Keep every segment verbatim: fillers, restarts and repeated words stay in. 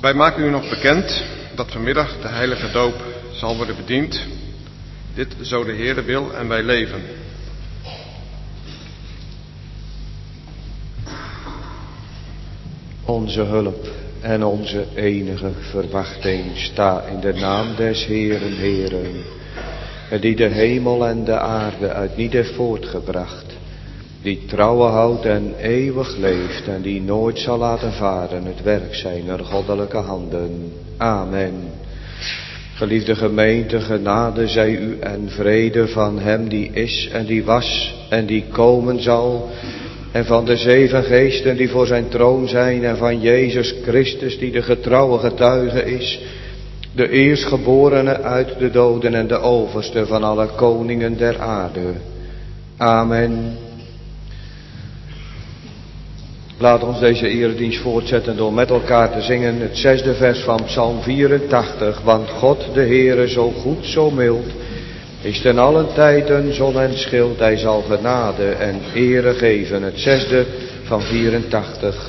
Wij maken u nog bekend dat vanmiddag de heilige doop zal worden bediend. Dit zo de Heere wil en wij leven. Onze hulp en onze enige verwachting sta in de naam des Heeren, Heeren, die de hemel en de aarde uit niet heeft voortgebracht, die trouwe houdt en eeuwig leeft en die nooit zal laten varen het werk zijner goddelijke handen. Amen. Geliefde gemeente, genade zij u en vrede van hem die is en die was en die komen zal, en van de zeven geesten die voor zijn troon zijn, en van Jezus Christus die de getrouwe getuige is, de eerstgeborene uit de doden en de overste van alle koningen der aarde. Amen. Laat ons deze eredienst voortzetten door met elkaar te zingen het zesde vers van Psalm vierentachtig. Want God de Heere zo goed, zo mild, is ten allen tijden zon en schild. Hij zal genade en ere geven. Het zesde van vierentachtig.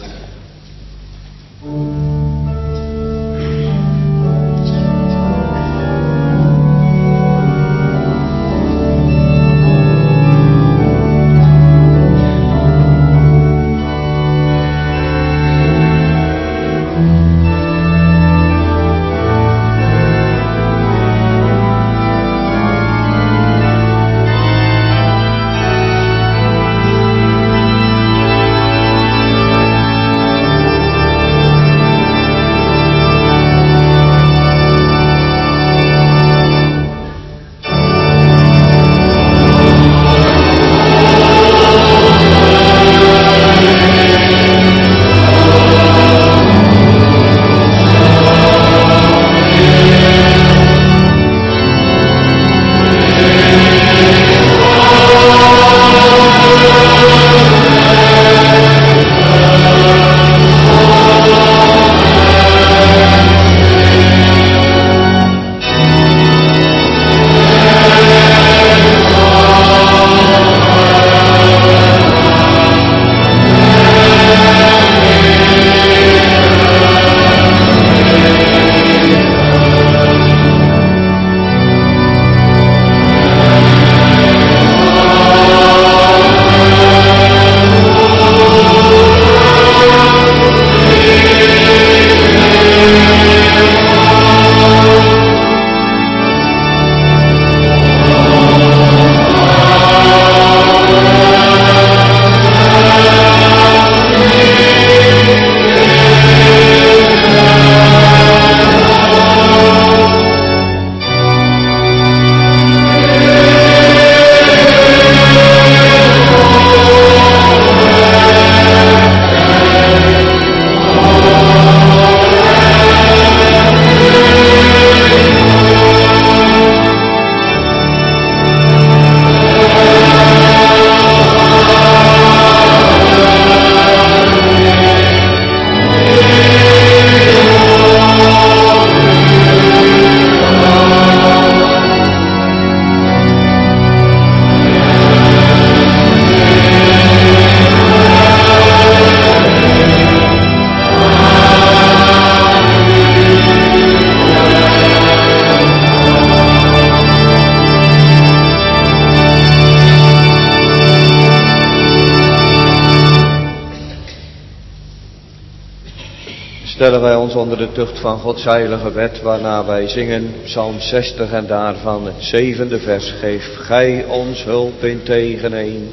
Stellen wij ons onder de tucht van Gods heilige wet, waarna wij zingen Psalm zestig en daarvan het zevende vers. Geef gij ons hulp in tegeneen,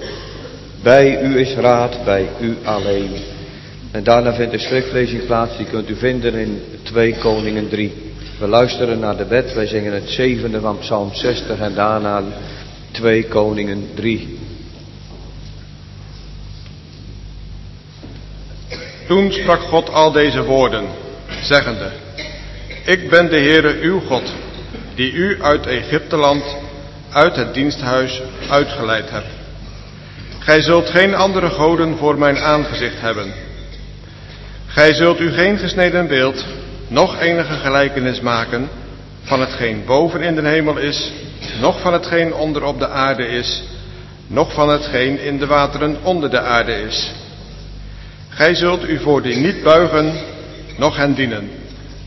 bij u is raad, bij u alleen. En daarna vindt de schriftlezing plaats, die kunt u vinden in twee Koningen drie. We luisteren naar de wet, wij zingen het zevende van Psalm zestig en daarna twee Koningen drie. Toen sprak God al deze woorden, zeggende: Ik ben de Heere uw God, die u uit Egypteland, uit het diensthuis uitgeleid heb. Gij zult geen andere goden voor mijn aangezicht hebben. Gij zult u geen gesneden beeld, noch enige gelijkenis maken van hetgeen boven in de hemel is, noch van hetgeen onder op de aarde is, noch van hetgeen in de wateren onder de aarde is. Gij zult u voor die niet buigen, noch hen dienen,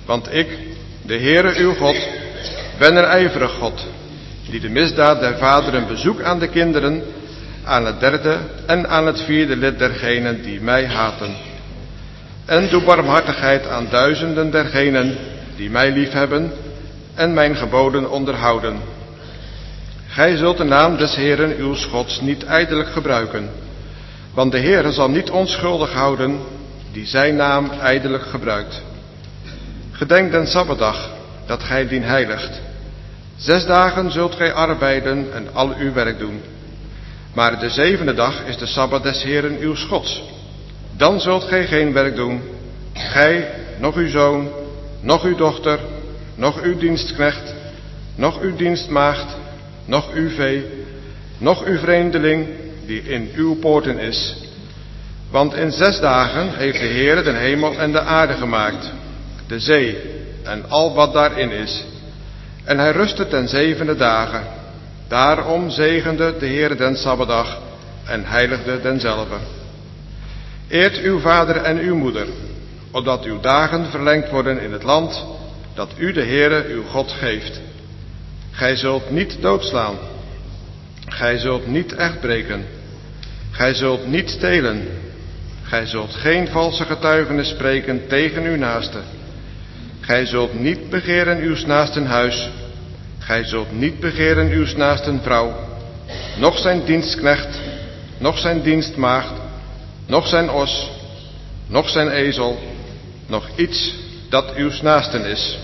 Want ik, de Heere uw God, ben een ijverig God, die de misdaad der vaderen bezoek aan de kinderen, aan het derde en aan het vierde lid dergenen die mij haten. En doe barmhartigheid aan duizenden dergenen die mij liefhebben en mijn geboden onderhouden. Gij zult de naam des Heeren uw Gods niet ijdelijk gebruiken, want de Heere zal niet onschuldig houden die zijn naam ijdelijk gebruikt. Gedenk den Sabbatdag, dat gij dien heiligt. Zes dagen zult gij arbeiden en al uw werk doen. Maar de zevende dag is de Sabbat des Heeren uw Gods. Dan zult gij geen werk doen, gij, nog uw zoon, nog uw dochter, nog uw dienstknecht, nog uw dienstmaagd, nog uw vee, nog uw vreemdeling die in uw poorten is. Want in zes dagen heeft de Heere de hemel en de aarde gemaakt, de zee en al wat daarin is. En hij rustte ten zevende dagen. Daarom zegende de Heere den Sabbatdag en heiligde denzelve. Eert uw vader en uw moeder, opdat uw dagen verlengd worden in het land dat u de Heere uw God geeft. Gij zult niet doodslaan. Gij zult niet echtbreken. Gij zult niet stelen. Gij zult geen valse getuigenis spreken tegen uw naaste. Gij zult niet begeren uws naasten huis. Gij zult niet begeren uws naasten vrouw, noch zijn dienstknecht, noch zijn dienstmaagd, noch zijn os, noch zijn ezel, noch iets dat uws naasten is.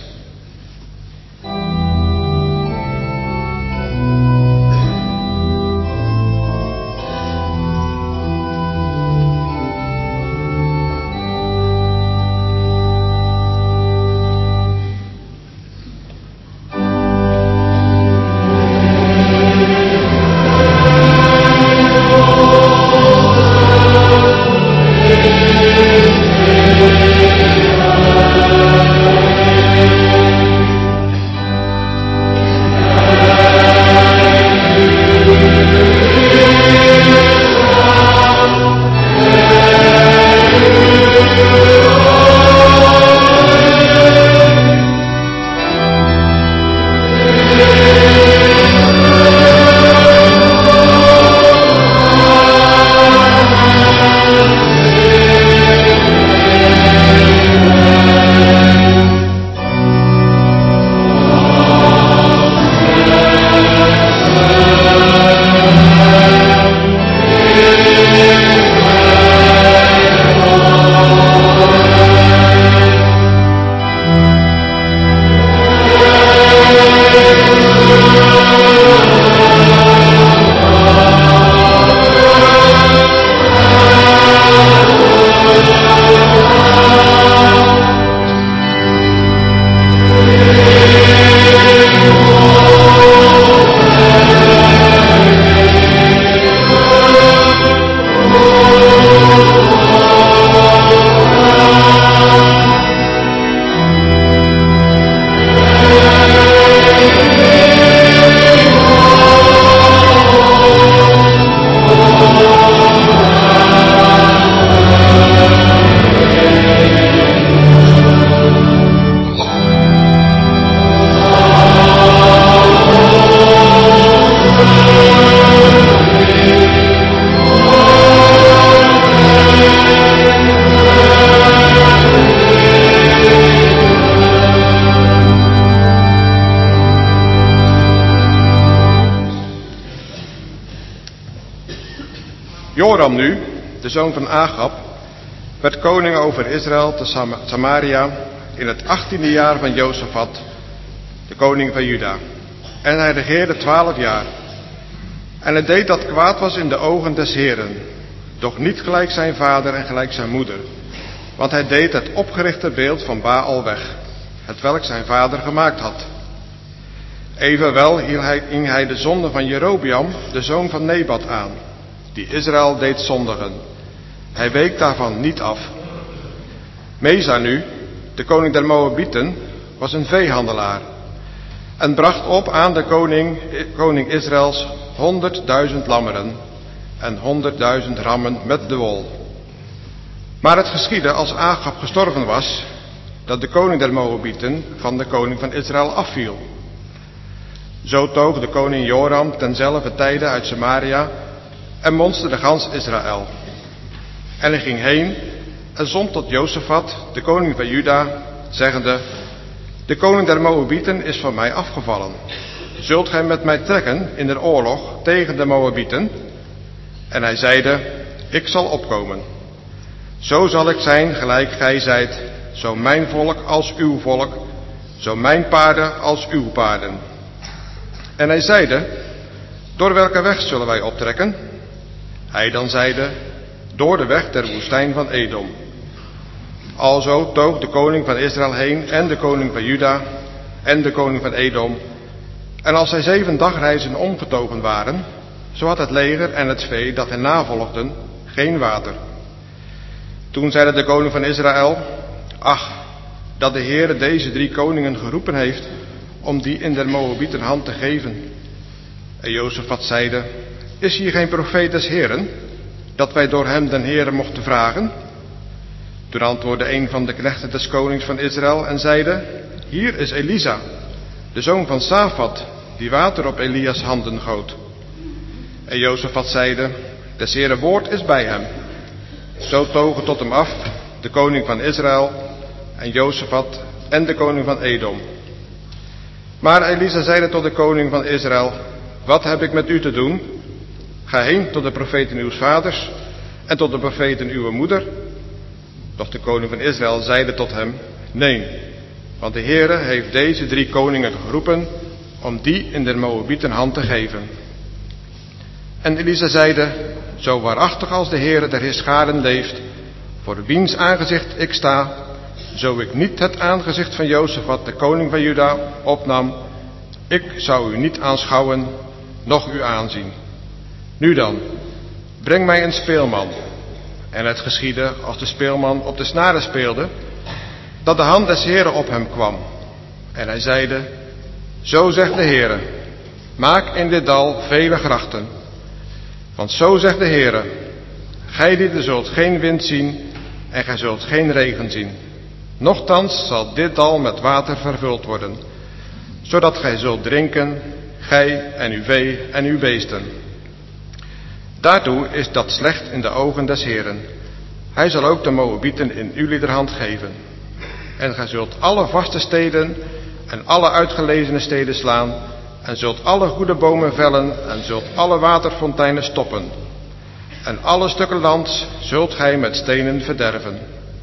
Joram nu, de zoon van Agab, werd koning over Israël te Sam- Samaria in het achttiende jaar van Jozefat, de koning van Juda. En hij regeerde twaalf jaar. En hij deed dat kwaad was in de ogen des Heeren, doch niet gelijk zijn vader en gelijk zijn moeder. Want hij deed het opgerichte beeld van Baal weg, hetwelk zijn vader gemaakt had. Evenwel hing hij de zonde van Jerobeam, de zoon van Nebat, aan, die Israël deed zondigen. Hij week daarvan niet af. Mesa nu, de koning der Moabieten, was een veehandelaar en bracht op aan de koning, koning Israëls honderdduizend lammeren en honderdduizend rammen met de wol. Maar het geschiedde als Agab gestorven was, dat de koning der Moabieten van de koning van Israël afviel. Zo toog de koning Joram tenzelfde tijde uit Samaria en monsterde gans Israël. En hij ging heen en zond tot Josafat, de koning van Juda, zeggende: de koning der Moabieten is van mij afgevallen. Zult gij met mij trekken in de oorlog tegen de Moabieten? En hij zeide: ik zal opkomen. Zo zal ik zijn gelijk gij zijt, zo mijn volk als uw volk, zo mijn paarden als uw paarden. En hij zeide: door welke weg zullen wij optrekken? Hij dan zeide: door de weg der woestijn van Edom. Alzo toog de koning van Israël heen en de koning van Juda en de koning van Edom. En als zij zeven dagreizen omgetogen waren, zo had het leger en het vee dat hen navolgden geen water. Toen zeide de koning van Israël: ach, dat de Heere deze drie koningen geroepen heeft om die in der Moabieten hand te geven. En Josafat zeide: is hier geen profeet des Heeren, dat wij door hem den Heere mochten vragen? Toen antwoordde een van de knechten des konings van Israël en zeide: hier is Elisa, de zoon van Safat, die water op Elias handen goot. En Josafat zeide: des Heere woord is bij hem. Zo togen tot hem af de koning van Israël en Josafat en de koning van Edom. Maar Elisa zeide tot de koning van Israël: wat heb ik met u te doen? Ga heen tot de profeten uws vaders en tot de profeten uw moeder. Doch de koning van Israël zeide tot hem: nee, want de Heere heeft deze drie koningen geroepen om die in der Moabieten hand te geven. En Elisa zeide: zo waarachtig als de Heere der Heerscharen leeft, voor wiens aangezicht ik sta, zo ik niet het aangezicht van Josafat, de koning van Juda, opnam, ik zou u niet aanschouwen, noch u aanzien. Nu dan, breng mij een speelman. En het geschiedde, als de speelman op de snaren speelde, dat de hand des Heeren op hem kwam. En hij zeide: zo zegt de Heere, maak in dit dal vele grachten. Want zo zegt de Heere, gij die zult geen wind zien en gij zult geen regen zien. Nochtans zal dit dal met water vervuld worden, zodat gij zult drinken, gij en uw vee en uw beesten. Daartoe is dat slecht in de ogen des Heeren. Hij zal ook de Moabieten in uw hand geven. En gij zult alle vaste steden en alle uitgelezene steden slaan, en zult alle goede bomen vellen, en zult alle waterfonteinen stoppen. En alle stukken lands zult gij met stenen verderven.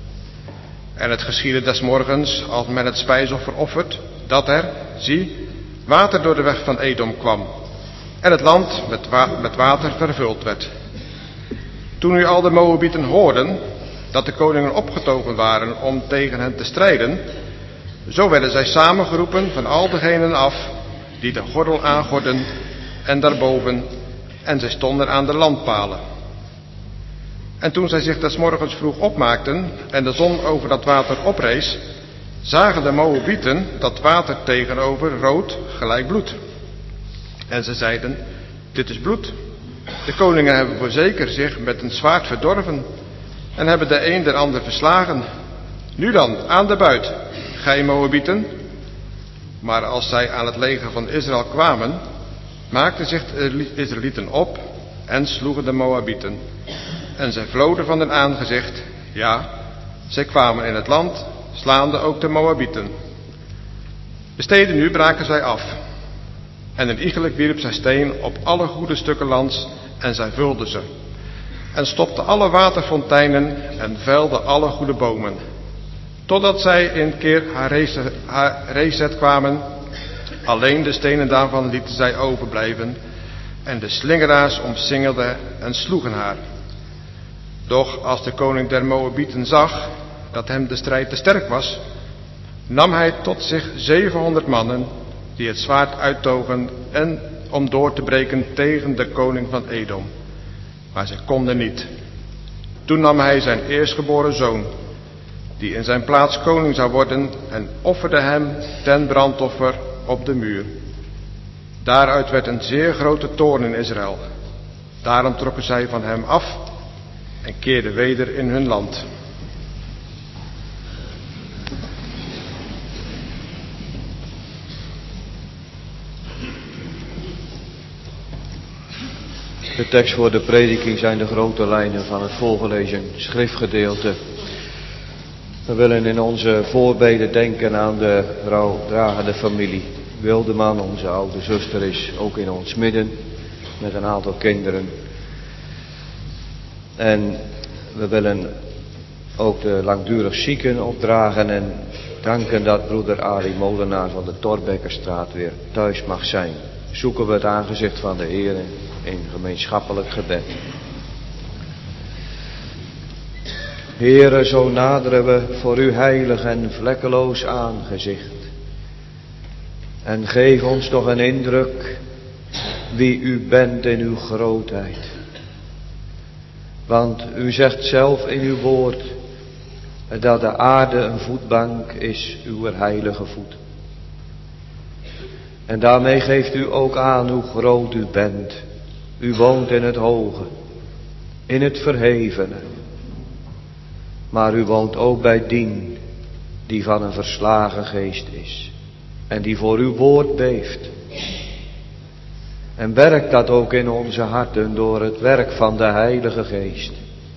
En het geschiedde des morgens, als men het spijsoffer offert, dat er, zie, water door de weg van Edom kwam, en het land met, wa- met water vervuld werd. Toen nu al de Moabieten hoorden dat de koningen opgetogen waren om tegen hen te strijden, zo werden zij samengeroepen van al degenen af die de gordel aangorden en daarboven, en zij stonden aan de landpalen. En toen zij zich des morgens vroeg opmaakten en de zon over dat water oprees, zagen de Moabieten dat water tegenover rood gelijk bloed. En ze zeiden: dit is bloed. De koningen hebben voorzeker zich met een zwaard verdorven en hebben de een der ander verslagen. Nu dan, aan de buit, gij Moabieten. Maar als zij aan het leger van Israël kwamen, maakten zich de Israëlieten op en sloegen de Moabieten. En zij vloden van hun aangezicht, ja, zij kwamen in het land, slaande ook de Moabieten. De steden nu braken zij af. En een iegelijk wierp zij steen op alle goede stukken lands, en zij vulden ze. En stopte alle waterfonteinen en velde alle goede bomen. Totdat zij in keer Hareset kwamen, alleen de stenen daarvan lieten zij overblijven, en de slingeraars omsingelden en sloegen haar. Doch als de koning der Moabieten zag dat hem de strijd te sterk was, nam hij tot zich zevenhonderd mannen die het zwaard uittogen en om door te breken tegen de koning van Edom. Maar zij konden niet. Toen nam hij zijn eerstgeboren zoon, die in zijn plaats koning zou worden, en offerde hem ten brandoffer op de muur. Daaruit werd een zeer grote toorn in Israël. Daarom trokken zij van hem af en keerden weder in hun land. De tekst voor de prediking zijn de grote lijnen van het voorgelezen schriftgedeelte. We willen in onze voorbeden denken aan de rouwdragende familie Wildeman. Onze oude zuster is ook in ons midden met een aantal kinderen. En we willen ook de langdurig zieken opdragen en danken dat broeder Arie Molenaar van de Torbekkerstraat weer thuis mag zijn. Zoeken we het aangezicht van de Heer in gemeenschappelijk gebed. Heere, zo naderen we voor uw heilig en vlekkeloos aangezicht. En geef ons toch een indruk wie u bent in uw grootheid. Want u zegt zelf in uw woord dat de aarde een voetbank is, uw heilige voet. En daarmee geeft u ook aan hoe groot u bent. U woont in het hoge, in het verhevene. Maar u woont ook bij dien die van een verslagen geest is. En die voor uw woord beeft. En werkt dat ook in onze harten door het werk van de Heilige Geest.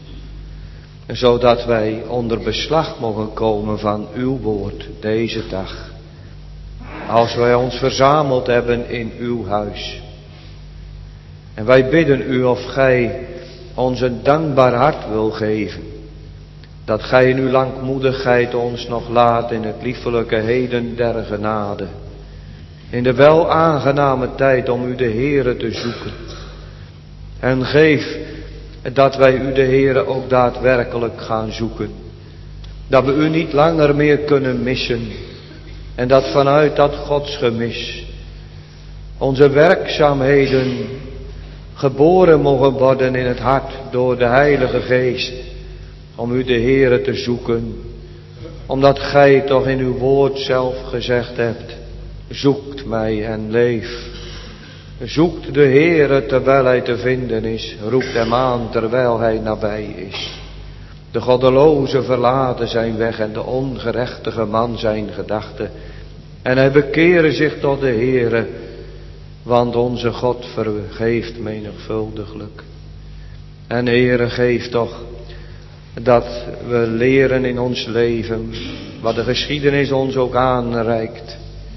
Zodat wij onder beslag mogen komen van uw woord deze dag. Als wij ons verzameld hebben in uw huis. En wij bidden u of gij ons een dankbaar hart wil geven. Dat gij in uw langmoedigheid ons nog laat in het liefelijke heden der genade. In de wel aangename tijd om u de Heere te zoeken. En geef dat wij u de Heere ook daadwerkelijk gaan zoeken. Dat we u niet langer meer kunnen missen. En dat vanuit dat godsgemis onze werkzaamheden geboren mogen worden in het hart door de Heilige Geest. Om u de Heere te zoeken. Omdat gij toch in uw woord zelf gezegd hebt. Zoekt mij en leef. Zoekt de Heere terwijl hij te vinden is. Roept hem aan terwijl hij nabij is. De goddeloze verlaten zijn weg en de ongerechtige man zijn gedachten. En hij bekeren zich tot de Heere. Want onze God vergeeft menigvuldiglijk. En Heere, geef toch dat we leren in ons leven wat de geschiedenis ons ook aanreikt.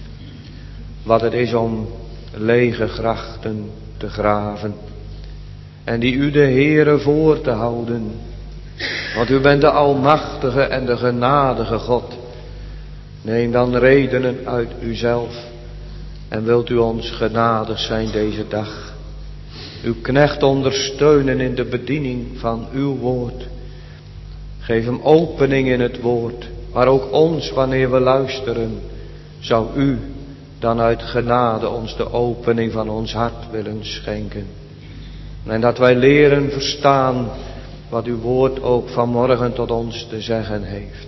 Wat het is om lege grachten te graven. En die u de Heere voor te houden. Want u bent de almachtige en de genadige God. Neem dan redenen uit uzelf. En wilt u ons genadig zijn deze dag. Uw knecht ondersteunen in de bediening van uw woord. Geef hem opening in het woord. Maar ook ons wanneer we luisteren. Zou u dan uit genade ons de opening van ons hart willen schenken. En dat wij leren verstaan wat uw woord ook vanmorgen tot ons te zeggen heeft.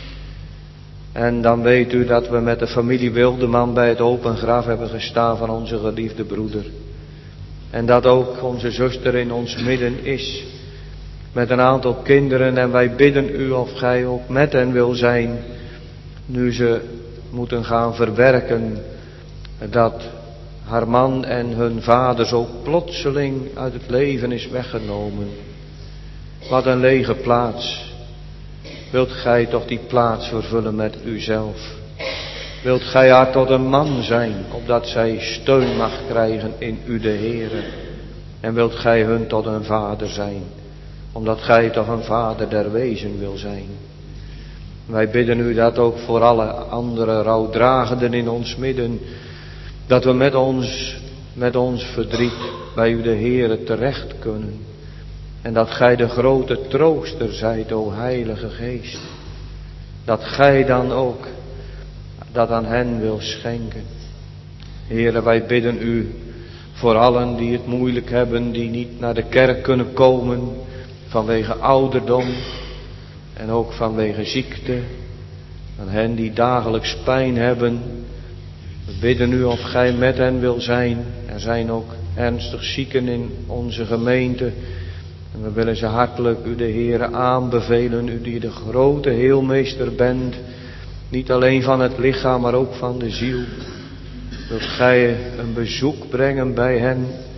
En dan weet u dat we met de familie Wildeman bij het open graf hebben gestaan van onze geliefde broeder. En dat ook onze zuster in ons midden is. Met een aantal kinderen en wij bidden u of gij ook met hen wil zijn. Nu ze moeten gaan verwerken dat haar man en hun vader zo plotseling uit het leven is weggenomen. Wat een lege plaats. Wilt gij toch die plaats vervullen met uzelf? Wilt gij haar tot een man zijn, opdat zij steun mag krijgen in u de Heere? En wilt gij hun tot een vader zijn, omdat gij toch een vader der wezen wil zijn? Wij bidden u dat ook voor alle andere rouwdragenden in ons midden, dat we met ons, met ons verdriet bij u de Heere terecht kunnen. En dat gij de grote trooster zijt, o Heilige Geest. Dat gij dan ook dat aan hen wil schenken. Heere, wij bidden u voor allen die het moeilijk hebben, die niet naar de kerk kunnen komen vanwege ouderdom en ook vanwege ziekte. Aan hen die dagelijks pijn hebben. We bidden u of gij met hen wil zijn. Er zijn ook ernstig zieken in onze gemeente. En we willen ze hartelijk u de Heere aanbevelen. U die de grote heelmeester bent. Niet alleen van het lichaam, maar ook van de ziel. Wilt gij een bezoek brengen bij hen.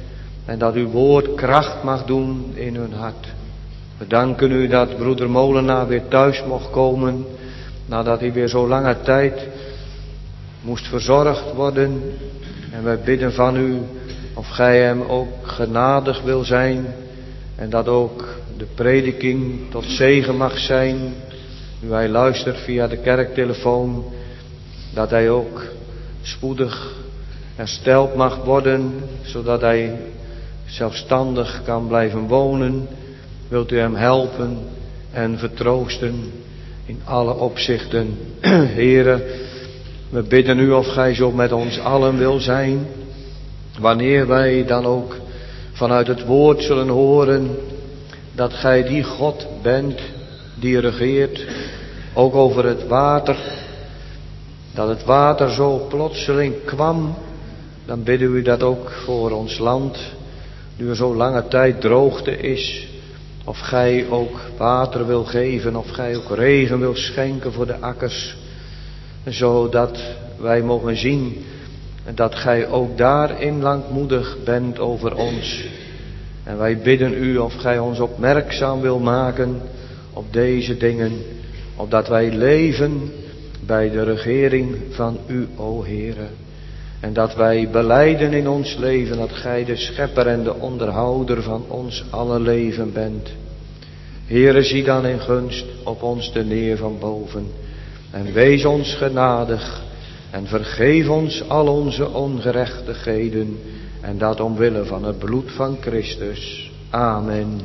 En dat uw woord kracht mag doen in hun hart. We danken u dat broeder Molenaar weer thuis mocht komen. Nadat hij weer zo lange tijd moest verzorgd worden. En wij bidden van u of gij hem ook genadig wil zijn. En dat ook de prediking tot zegen mag zijn. Nu hij luistert via de kerktelefoon. Dat hij ook spoedig hersteld mag worden. Zodat hij zelfstandig kan blijven wonen. Wilt u hem helpen en vertroosten in alle opzichten. Heere, we bidden u of gij zo met ons allen wil zijn. Wanneer wij dan ook vanuit het woord zullen horen dat gij die God bent die regeert, ook over het water. Dat het water zo plotseling kwam, dan bidden we dat ook voor ons land. Nu er zo lange tijd droogte is, of gij ook water wil geven, of gij ook regen wil schenken voor de akkers. Zodat wij mogen zien dat gij ook daarin langmoedig bent over ons. En wij bidden u of gij ons opmerkzaam wil maken op deze dingen. Opdat wij leven bij de regering van u, o Heere. En dat wij belijden in ons leven dat gij de schepper en de onderhouder van ons alle leven bent. Heere, zie dan in gunst op ons de neer van boven. En wees ons genadig. En vergeef ons al onze ongerechtigheden. En dat omwille van het bloed van Christus. Amen.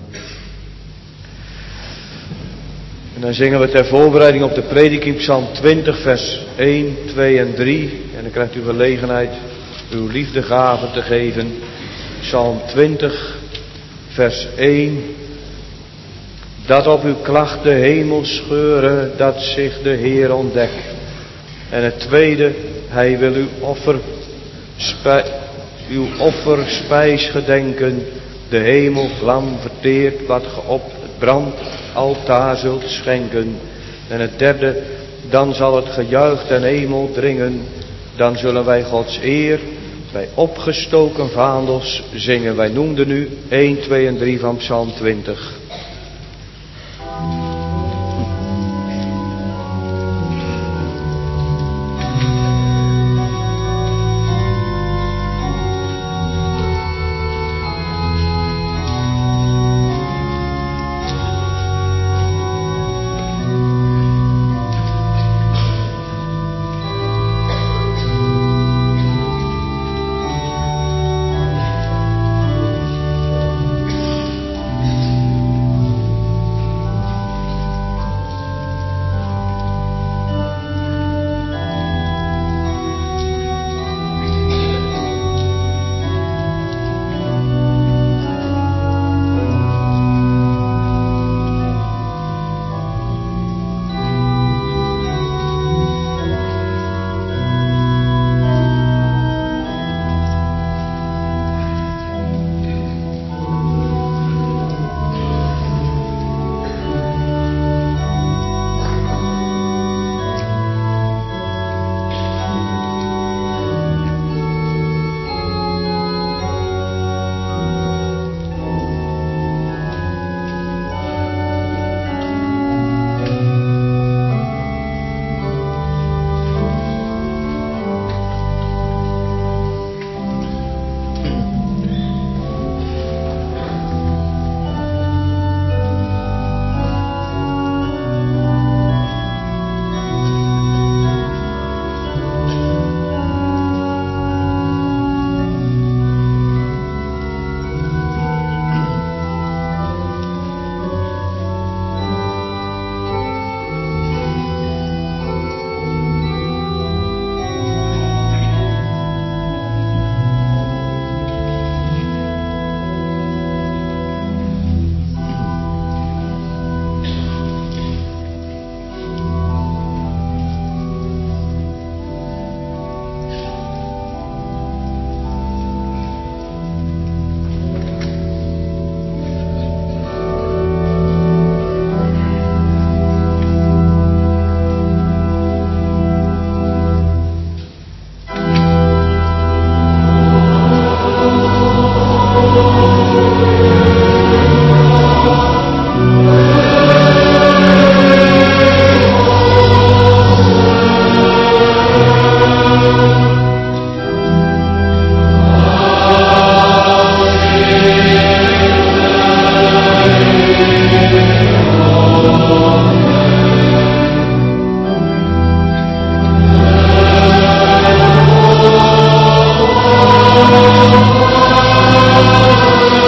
En dan zingen we ter voorbereiding op de prediking Psalm twintig vers één, twee en drie. En dan krijgt u gelegenheid uw liefdegave te geven. Psalm twintig vers één. Dat op uw klacht de hemel scheuren, dat zich de Heer ontdekt. En het tweede, hij wil uw offer, spij, uw offerspijs gedenken. De hemelvlam verteert wat ge op het brandaltaar zult schenken. En het derde, dan zal het gejuich ten hemel dringen. Dan zullen wij Gods eer bij opgestoken vaandels zingen. Wij noemden nu één, twee en drie van Psalm twintig. Amen.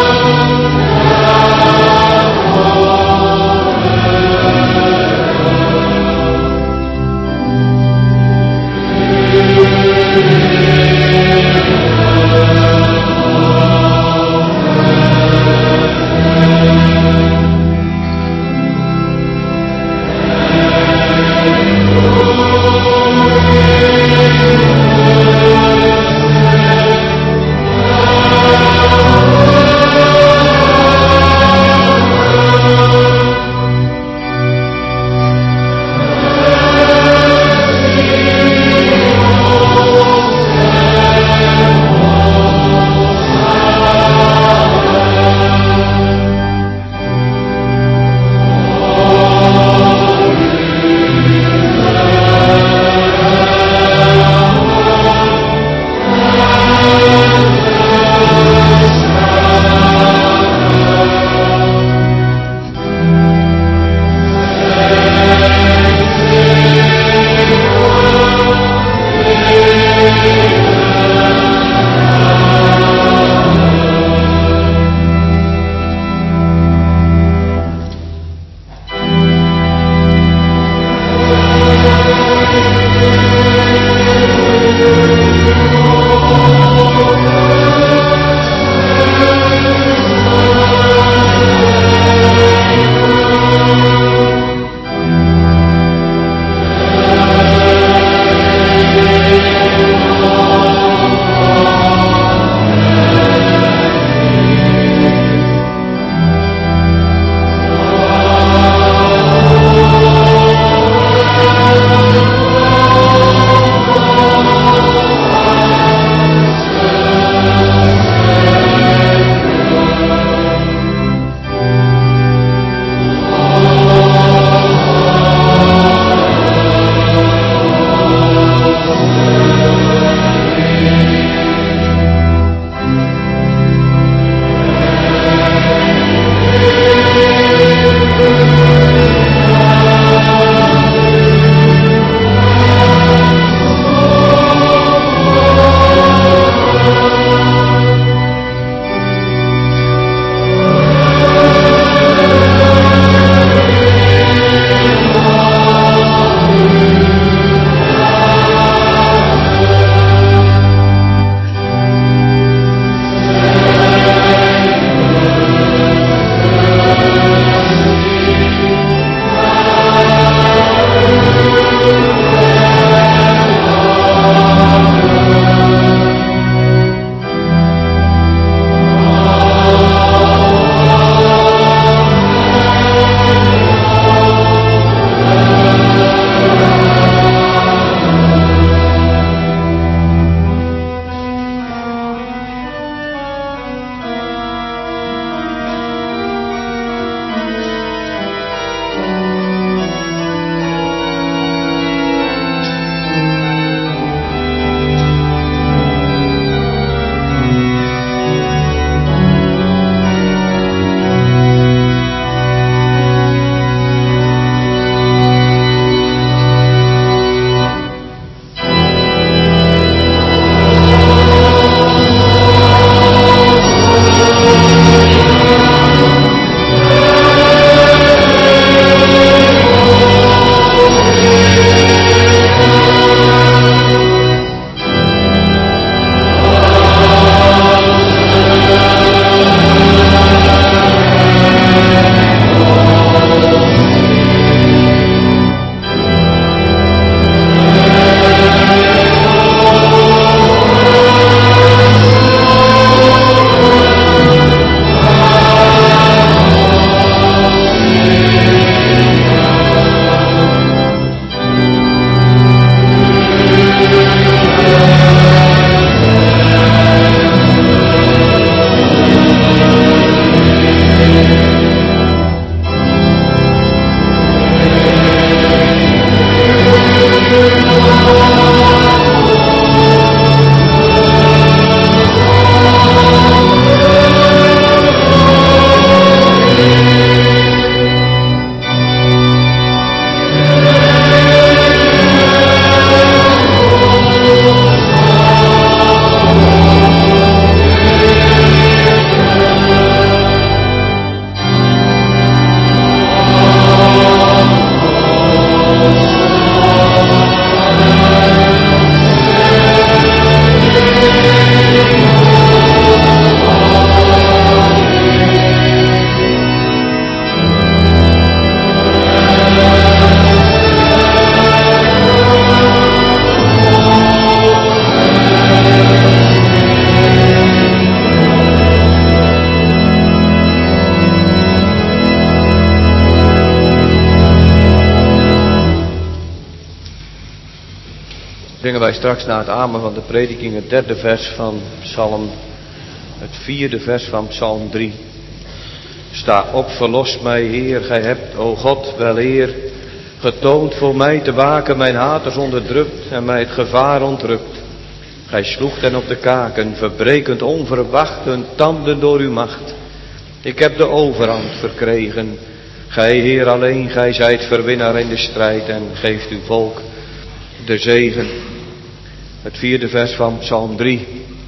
Zingen wij straks na het amen van de prediking het derde vers van Psalm, het vierde vers van Psalm drie. Sta op, verlos mij, Heer, gij hebt, o God, weleer, getoond voor mij te waken, mijn haters onderdrukt en mij het gevaar ontrukt. Gij sloegt hen op de kaken, verbrekend onverwacht hun tanden door uw macht. Ik heb de overhand verkregen. Gij, Heer, alleen, gij zijt verwinnaar in de strijd en geeft uw volk de zegen. Het vierde vers van Psalm drie.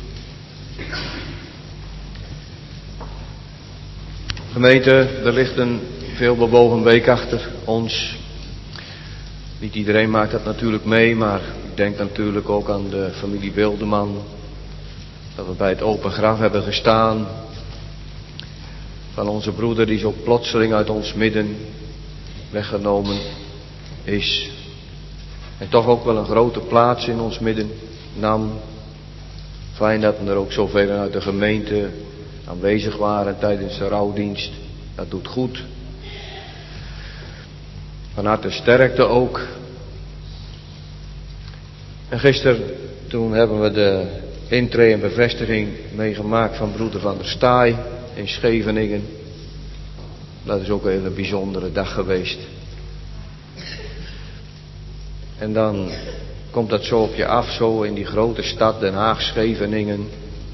Gemeente, er ligt een veelbewogen week achter ons. Niet iedereen maakt dat natuurlijk mee, maar ik denk natuurlijk ook aan de familie Wildeman. Dat we bij het open graf hebben gestaan van onze broeder die zo plotseling uit ons midden weggenomen is. En toch ook wel een grote plaats in ons midden nam. Fijn dat er ook zoveel uit de gemeente aanwezig waren tijdens de rouwdienst. Dat doet goed. Van harte sterkte ook. En gisteren, toen hebben we de intree en bevestiging meegemaakt van broeder Van der Staaij in Scheveningen. Dat is ook een hele bijzondere dag geweest. En dan komt dat zo op je af, zo in die grote stad Den Haag, Scheveningen.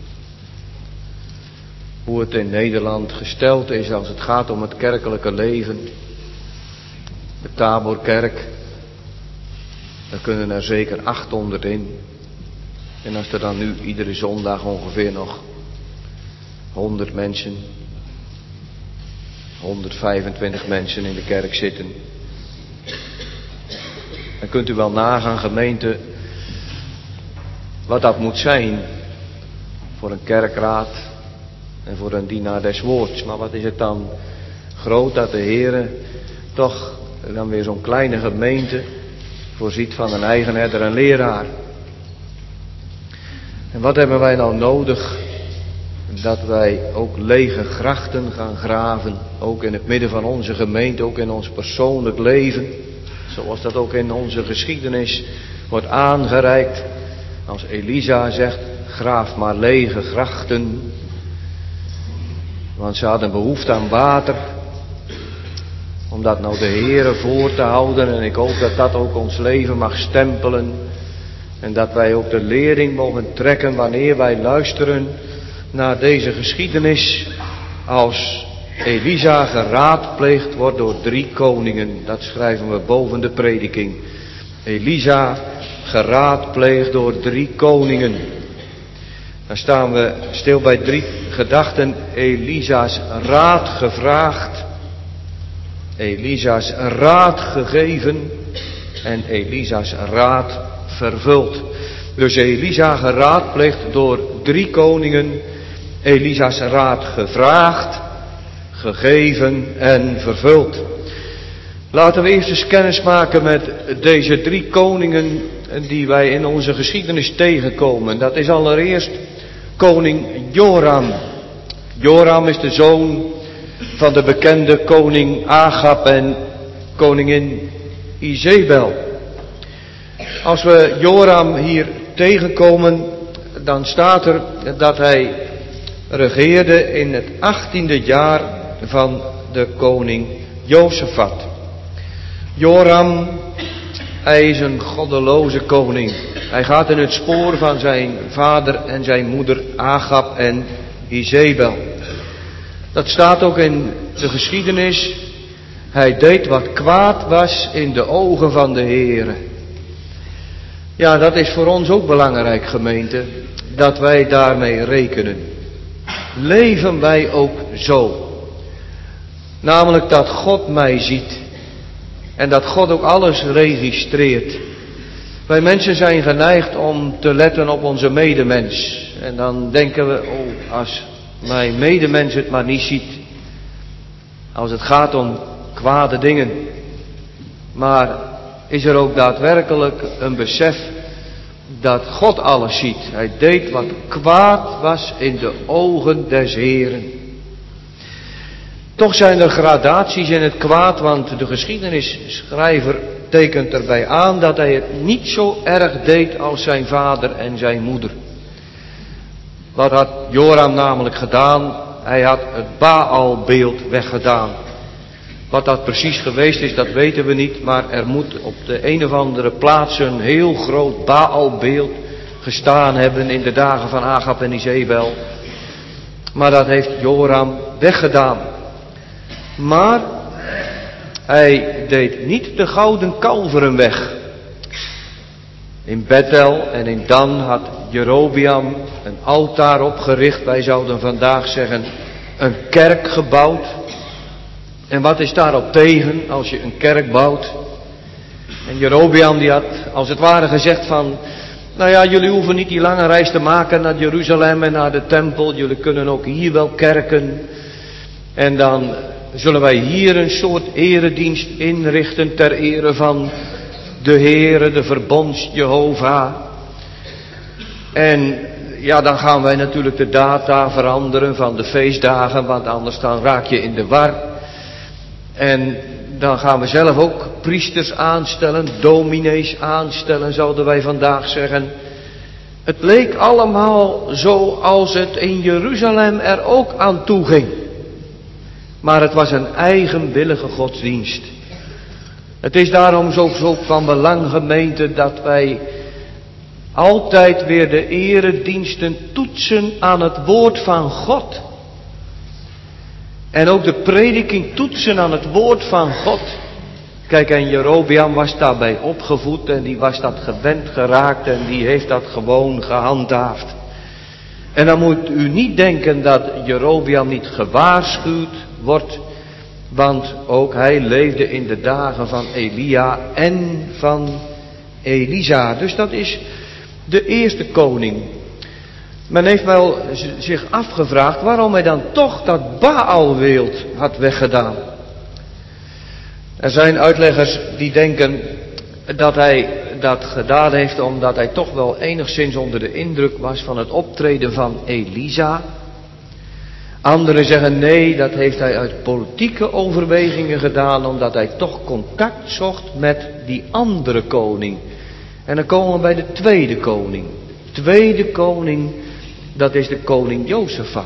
Hoe het in Nederland gesteld is als het gaat om het kerkelijke leven. De Taborkerk, daar kunnen er zeker achthonderd in. En als er dan nu iedere zondag ongeveer nog honderd mensen, honderdvijfentwintig mensen in de kerk zitten. Dan kunt u wel nagaan, gemeente, wat dat moet zijn voor een kerkraad en voor een dienaar des woords. Maar wat is het dan groot dat de Heere toch dan weer zo'n kleine gemeente voorziet van een eigen herder en leraar. En wat hebben wij nou nodig? Dat wij ook lege grachten gaan graven, ook in het midden van onze gemeente, ook in ons persoonlijk leven. Zoals dat ook in onze geschiedenis wordt aangereikt. Als Elisa zegt, graaf maar lege grachten. Want ze hadden behoefte aan water. Om dat nou de Heere voor te houden. En ik hoop dat dat ook ons leven mag stempelen. En dat wij ook de lering mogen trekken wanneer wij luisteren naar deze geschiedenis. Als Elisa geraadpleegd wordt door drie koningen. Dat schrijven we boven de prediking. Elisa geraadpleegd door drie koningen. Dan staan we stil bij drie gedachten. Elisa's raad gevraagd. Elisa's raad gegeven. En Elisa's raad vervuld. Dus Elisa geraadpleegd door drie koningen. Elisa's raad gevraagd, gegeven en vervuld. Laten we eerst eens kennis maken met deze drie koningen die wij in onze geschiedenis tegenkomen. Dat is allereerst koning Joram. Joram is de zoon van de bekende koning Agab en koningin Izebel. Als we Joram hier tegenkomen, dan staat er dat hij regeerde in het achttiende jaar van de koning Jozefat. Joram, hij is een goddeloze koning. Hij gaat in het spoor van zijn vader en zijn moeder Agab en Izebel. Dat staat ook in de geschiedenis. Hij deed wat kwaad was in de ogen van de Heere. Ja, dat is voor ons ook belangrijk, gemeente, dat wij daarmee rekenen. Leven wij ook zo? Namelijk dat God mij ziet. En dat God ook alles registreert. Wij mensen zijn geneigd om te letten op onze medemens. En dan denken we, oh, als mijn medemens het maar niet ziet. Als het gaat om kwade dingen. Maar is er ook daadwerkelijk een besef dat God alles ziet. Hij deed wat kwaad was in de ogen des Heeren. Toch zijn er gradaties in het kwaad, want de geschiedenisschrijver tekent erbij aan dat hij het niet zo erg deed als zijn vader en zijn moeder. Wat had Joram namelijk gedaan? Hij had het Baalbeeld weggedaan. Wat dat precies geweest is, dat weten we niet, maar er moet op de een of andere plaats een heel groot Baalbeeld gestaan hebben in de dagen van Agab en Izebel. Maar dat heeft Joram weggedaan. Maar hij deed niet de gouden kalveren weg. In Bethel en in Dan had Jerobeam een altaar opgericht. Wij zouden vandaag zeggen een kerk gebouwd. En wat is daarop tegen als je een kerk bouwt? En Jerobeam die had als het ware gezegd van, nou ja, jullie hoeven niet die lange reis te maken naar Jeruzalem en naar de tempel. Jullie kunnen ook hier wel kerken. En dan zullen wij hier een soort eredienst inrichten ter ere van de Heere, de verbonds Jehovah. En ja, dan gaan wij natuurlijk de data veranderen van de feestdagen, want anders dan raak je in de war. En dan gaan we zelf ook priesters aanstellen, dominees aanstellen, zouden wij vandaag zeggen. Het leek allemaal zoals het in Jeruzalem er ook aan toe ging. Maar het was een eigenwillige godsdienst. Het is daarom zo, zo van belang, gemeente, dat wij altijd weer de erediensten toetsen aan het woord van God. En ook de prediking toetsen aan het woord van God. Kijk, en Jerobeam was daarbij opgevoed en die was dat gewend geraakt en die heeft dat gewoon gehandhaafd. En dan moet u niet denken dat Jerobeam niet gewaarschuwd wordt, want ook hij leefde in de dagen van Elia en van Elisa. Dus dat is de eerste koning. Men heeft wel zich afgevraagd waarom hij dan toch dat Baalbeeld had weggedaan. Er zijn uitleggers die denken dat hij dat gedaan heeft omdat hij toch wel enigszins onder de indruk was van het optreden van Elisa. Anderen zeggen nee, dat heeft hij uit politieke overwegingen gedaan, omdat hij toch contact zocht met die andere koning. En dan komen we bij de tweede koning. Tweede koning, dat is de koning Jozefat.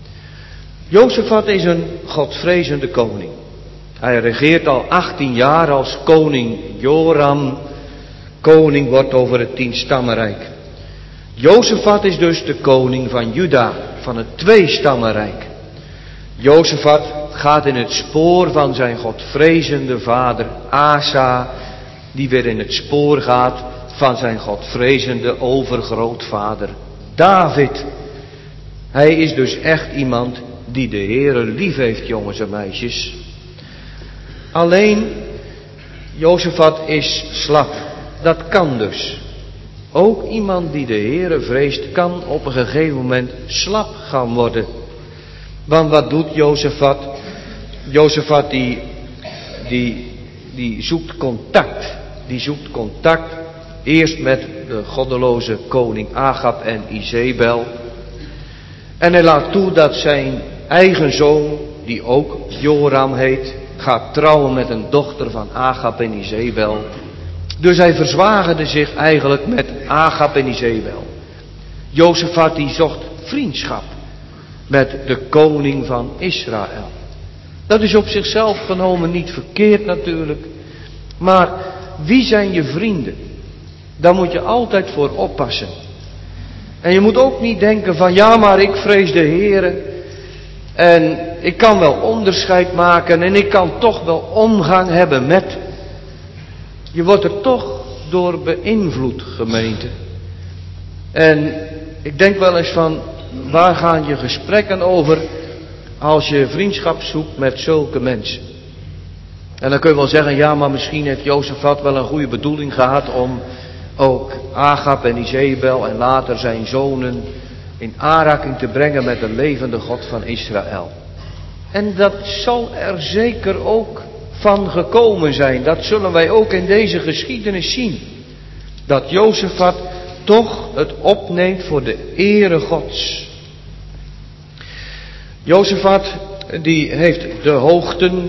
Jozefat is een godvrezende koning. Hij regeert al achttien jaar als koning Joram koning wordt over het tienstammenrijk. Jozefat is dus de koning van Juda, van het tweestammenrijk. Jozefat gaat in het spoor van zijn godvrezende vader Asa, die weer in het spoor gaat van zijn godvrezende overgrootvader David. Hij is dus echt iemand die de Heere lief heeft, jongens en meisjes. Alleen, Jozefat is slap. Dat kan dus. Ook iemand die de Heere vreest kan op een gegeven moment slap gaan worden. Want wat doet Jozefat? Jozefat die, die, die zoekt contact. Die zoekt contact eerst met de goddeloze koning Agab en Izebel. En hij laat toe dat zijn eigen zoon, die ook Joram heet, gaat trouwen met een dochter van Agab en Izebel. Dus hij verzwagerde zich eigenlijk met Agab en Izebel. Jozefat die zocht vriendschap met de koning van Israël. Dat is op zichzelf genomen niet verkeerd natuurlijk. Maar wie zijn je vrienden? Daar moet je altijd voor oppassen. En je moet ook niet denken van ja, maar ik vrees de Heere. En ik kan wel onderscheid maken en ik kan toch wel omgang hebben met. Je wordt er toch door beïnvloed, gemeente. En ik denk wel eens van, waar gaan je gesprekken over als je vriendschap zoekt met zulke mensen? En dan kun je wel zeggen, ja, maar misschien heeft Jozefat wel een goede bedoeling gehad om ook Agab en Izebel en later zijn zonen in aanraking te brengen met de levende God van Israël. En dat zal er zeker ook van gekomen zijn. Dat zullen wij ook in deze geschiedenis zien. Dat Jozefat toch het opneemt voor de ere Gods. Jozefat die heeft de hoogten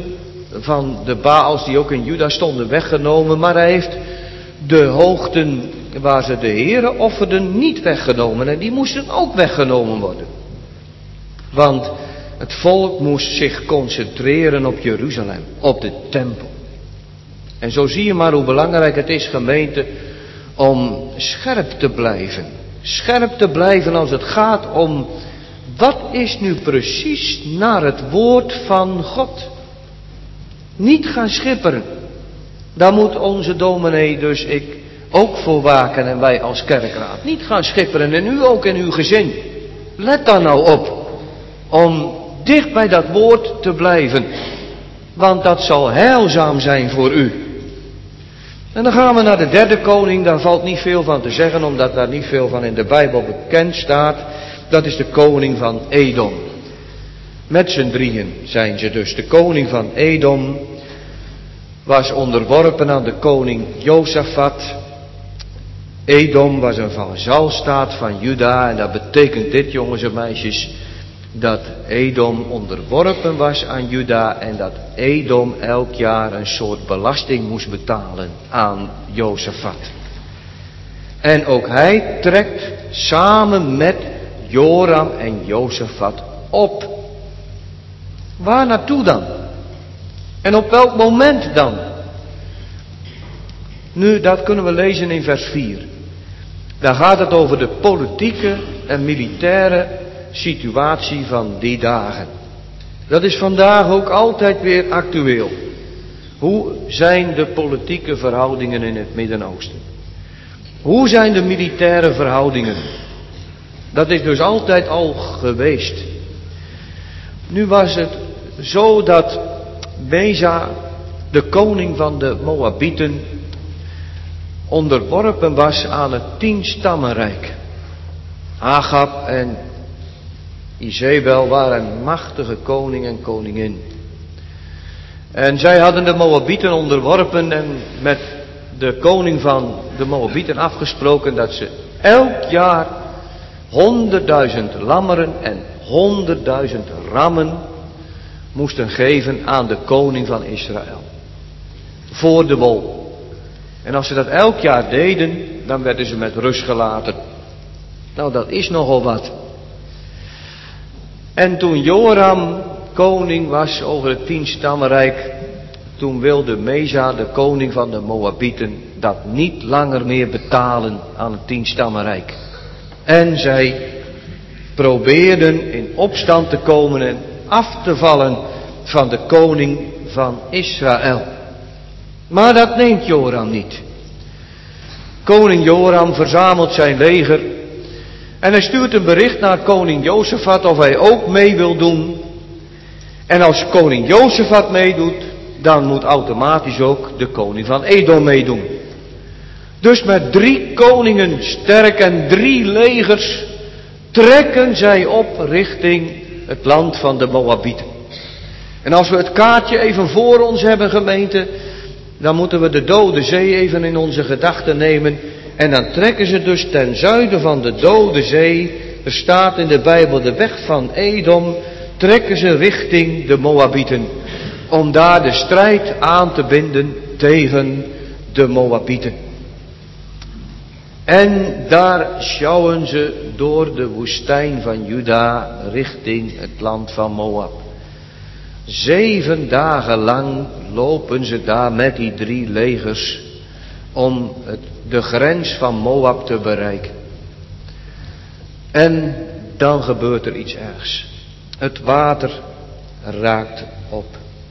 van de Baals die ook in Juda stonden weggenomen. Maar hij heeft de hoogten waar ze de Here offerden niet weggenomen. En die moesten ook weggenomen worden. Want het volk moest zich concentreren op Jeruzalem, op de tempel. En zo zie je maar hoe belangrijk het is, gemeente, om scherp te blijven. Scherp te blijven als het gaat om, wat is nu precies naar het woord van God? Niet gaan schipperen. Daar moet onze dominee, dus ik, ook voor waken en wij als kerkraad. Niet gaan schipperen en u ook in uw gezin. Let daar nou op. Om dicht bij dat woord te blijven. Want dat zal heilzaam zijn voor u. En dan gaan we naar de derde koning. Daar valt niet veel van te zeggen, omdat daar niet veel van in de Bijbel bekend staat. Dat is de koning van Edom. Met z'n drieën zijn ze dus. De koning van Edom was onderworpen aan de koning Josafat. Edom was een vazalstaat van Juda. En dat betekent dit, jongens en meisjes, dat Edom onderworpen was aan Juda en dat Edom elk jaar een soort belasting moest betalen aan Josafat. En ook hij trekt samen met Joram en Josafat op. Waar naartoe dan? En op welk moment dan? Nu, dat kunnen we lezen in vers vier. Daar gaat het over de politieke en militaire situatie van die dagen. Dat is vandaag ook altijd weer actueel. Hoe zijn de politieke verhoudingen in het Midden-Oosten? Hoe zijn de militaire verhoudingen? Dat is dus altijd al geweest. Nu was het zo dat Mesa, de koning van de Moabieten, onderworpen was aan het tienstammenrijk. Agab en Izebel waren een machtige koning en koningin. En zij hadden de Moabieten onderworpen en met de koning van de Moabieten afgesproken dat ze elk jaar honderdduizend lammeren en honderdduizend rammen moesten geven aan de koning van Israël. Voor de wol. En als ze dat elk jaar deden, dan werden ze met rust gelaten. Nou, dat is nogal wat. En toen Joram koning was over het tienstammenrijk, toen wilde Mesa, de koning van de Moabieten, dat niet langer meer betalen aan het tienstammenrijk. En zij probeerden in opstand te komen en af te vallen van de koning van Israël. Maar dat neemt Joram niet. Koning Joram verzamelt zijn leger en hij stuurt een bericht naar koning Josafat of hij ook mee wil doen. En als koning Josafat meedoet, dan moet automatisch ook de koning van Edom meedoen. Dus met drie koningen sterk en drie legers trekken zij op richting het land van de Moabieten. En als we het kaartje even voor ons hebben, gemeente, dan moeten we de Dode Zee even in onze gedachten nemen. En dan trekken ze dus ten zuiden van de Dode Zee, er staat in de Bijbel de weg van Edom, trekken ze richting de Moabieten. Om daar de strijd aan te binden tegen de Moabieten. En daar sjouwen ze door de woestijn van Juda richting het land van Moab. Zeven dagen lang lopen ze daar met die drie legers om het, de grens van Moab te bereiken. En dan gebeurt er iets ergs. Het water raakt op.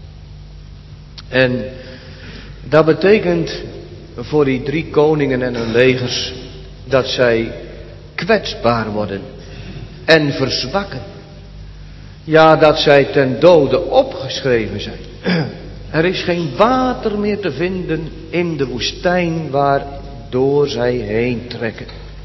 En dat betekent voor die drie koningen en hun legers dat zij kwetsbaar worden en verzwakken. Ja, dat zij ten dode opgeschreven zijn. Er is geen water meer te vinden in de woestijn waardoor zij heen trekken.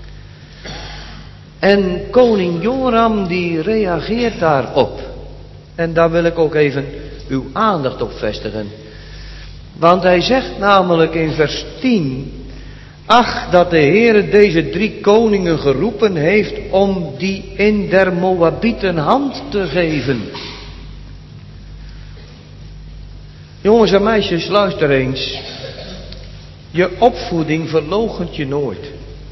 En koning Joram die reageert daarop. En daar wil ik ook even uw aandacht op vestigen. Want hij zegt namelijk in vers tien... Ach, dat de Heere deze drie koningen geroepen heeft om die in der Moabieten hand te geven. Jongens en meisjes, luister eens. Je opvoeding verloochent je nooit.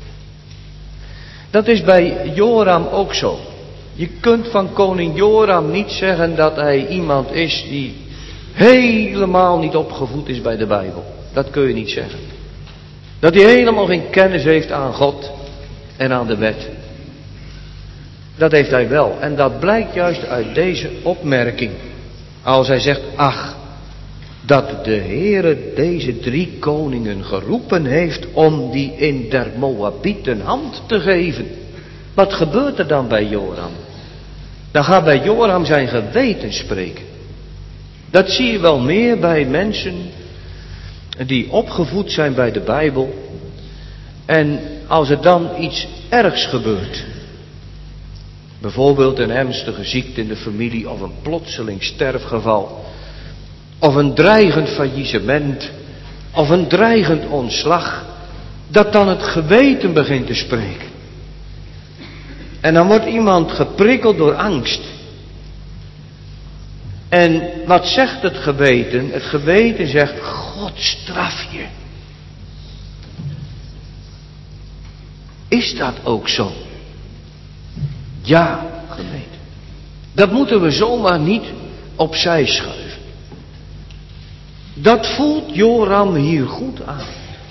Dat is bij Joram ook zo. Je kunt van koning Joram niet zeggen dat hij iemand is die helemaal niet opgevoed is bij de Bijbel. Dat kun je niet zeggen. Dat hij helemaal geen kennis heeft aan God en aan de wet. Dat heeft hij wel. En dat blijkt juist uit deze opmerking. Als hij zegt, ach, dat de Heere deze drie koningen geroepen heeft om die in der Moabieten hand te geven. Wat gebeurt er dan bij Joram? Dan gaat bij Joram zijn geweten spreken. Dat zie je wel meer bij mensen die opgevoed zijn bij de Bijbel. En als er dan iets ergs gebeurt. Bijvoorbeeld een ernstige ziekte in de familie of een plotseling sterfgeval. Of een dreigend faillissement. Of een dreigend ontslag. Dat dan het geweten begint te spreken. En dan wordt iemand geprikkeld door angst. En wat zegt het geweten? Het geweten zegt, God straf je. Is dat ook zo? Ja, geweten. Dat moeten we zomaar niet opzij schuiven. Dat voelt Joram hier goed aan.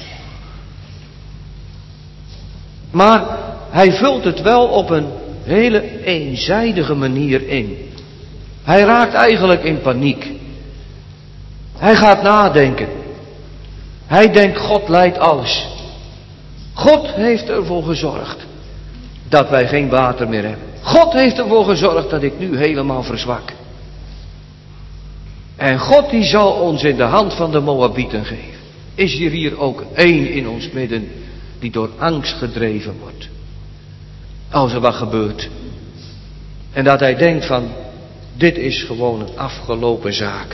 Maar hij vult het wel op een hele eenzijdige manier in. Hij raakt eigenlijk in paniek. Hij gaat nadenken. Hij denkt, God leidt alles. God heeft ervoor gezorgd dat wij geen water meer hebben. God heeft ervoor gezorgd dat ik nu helemaal verzwak. En God die zal ons in de hand van de Moabieten geven. Is er hier ook één in ons midden die door angst gedreven wordt? Als er wat gebeurt. En dat hij denkt van, dit is gewoon een afgelopen zaak.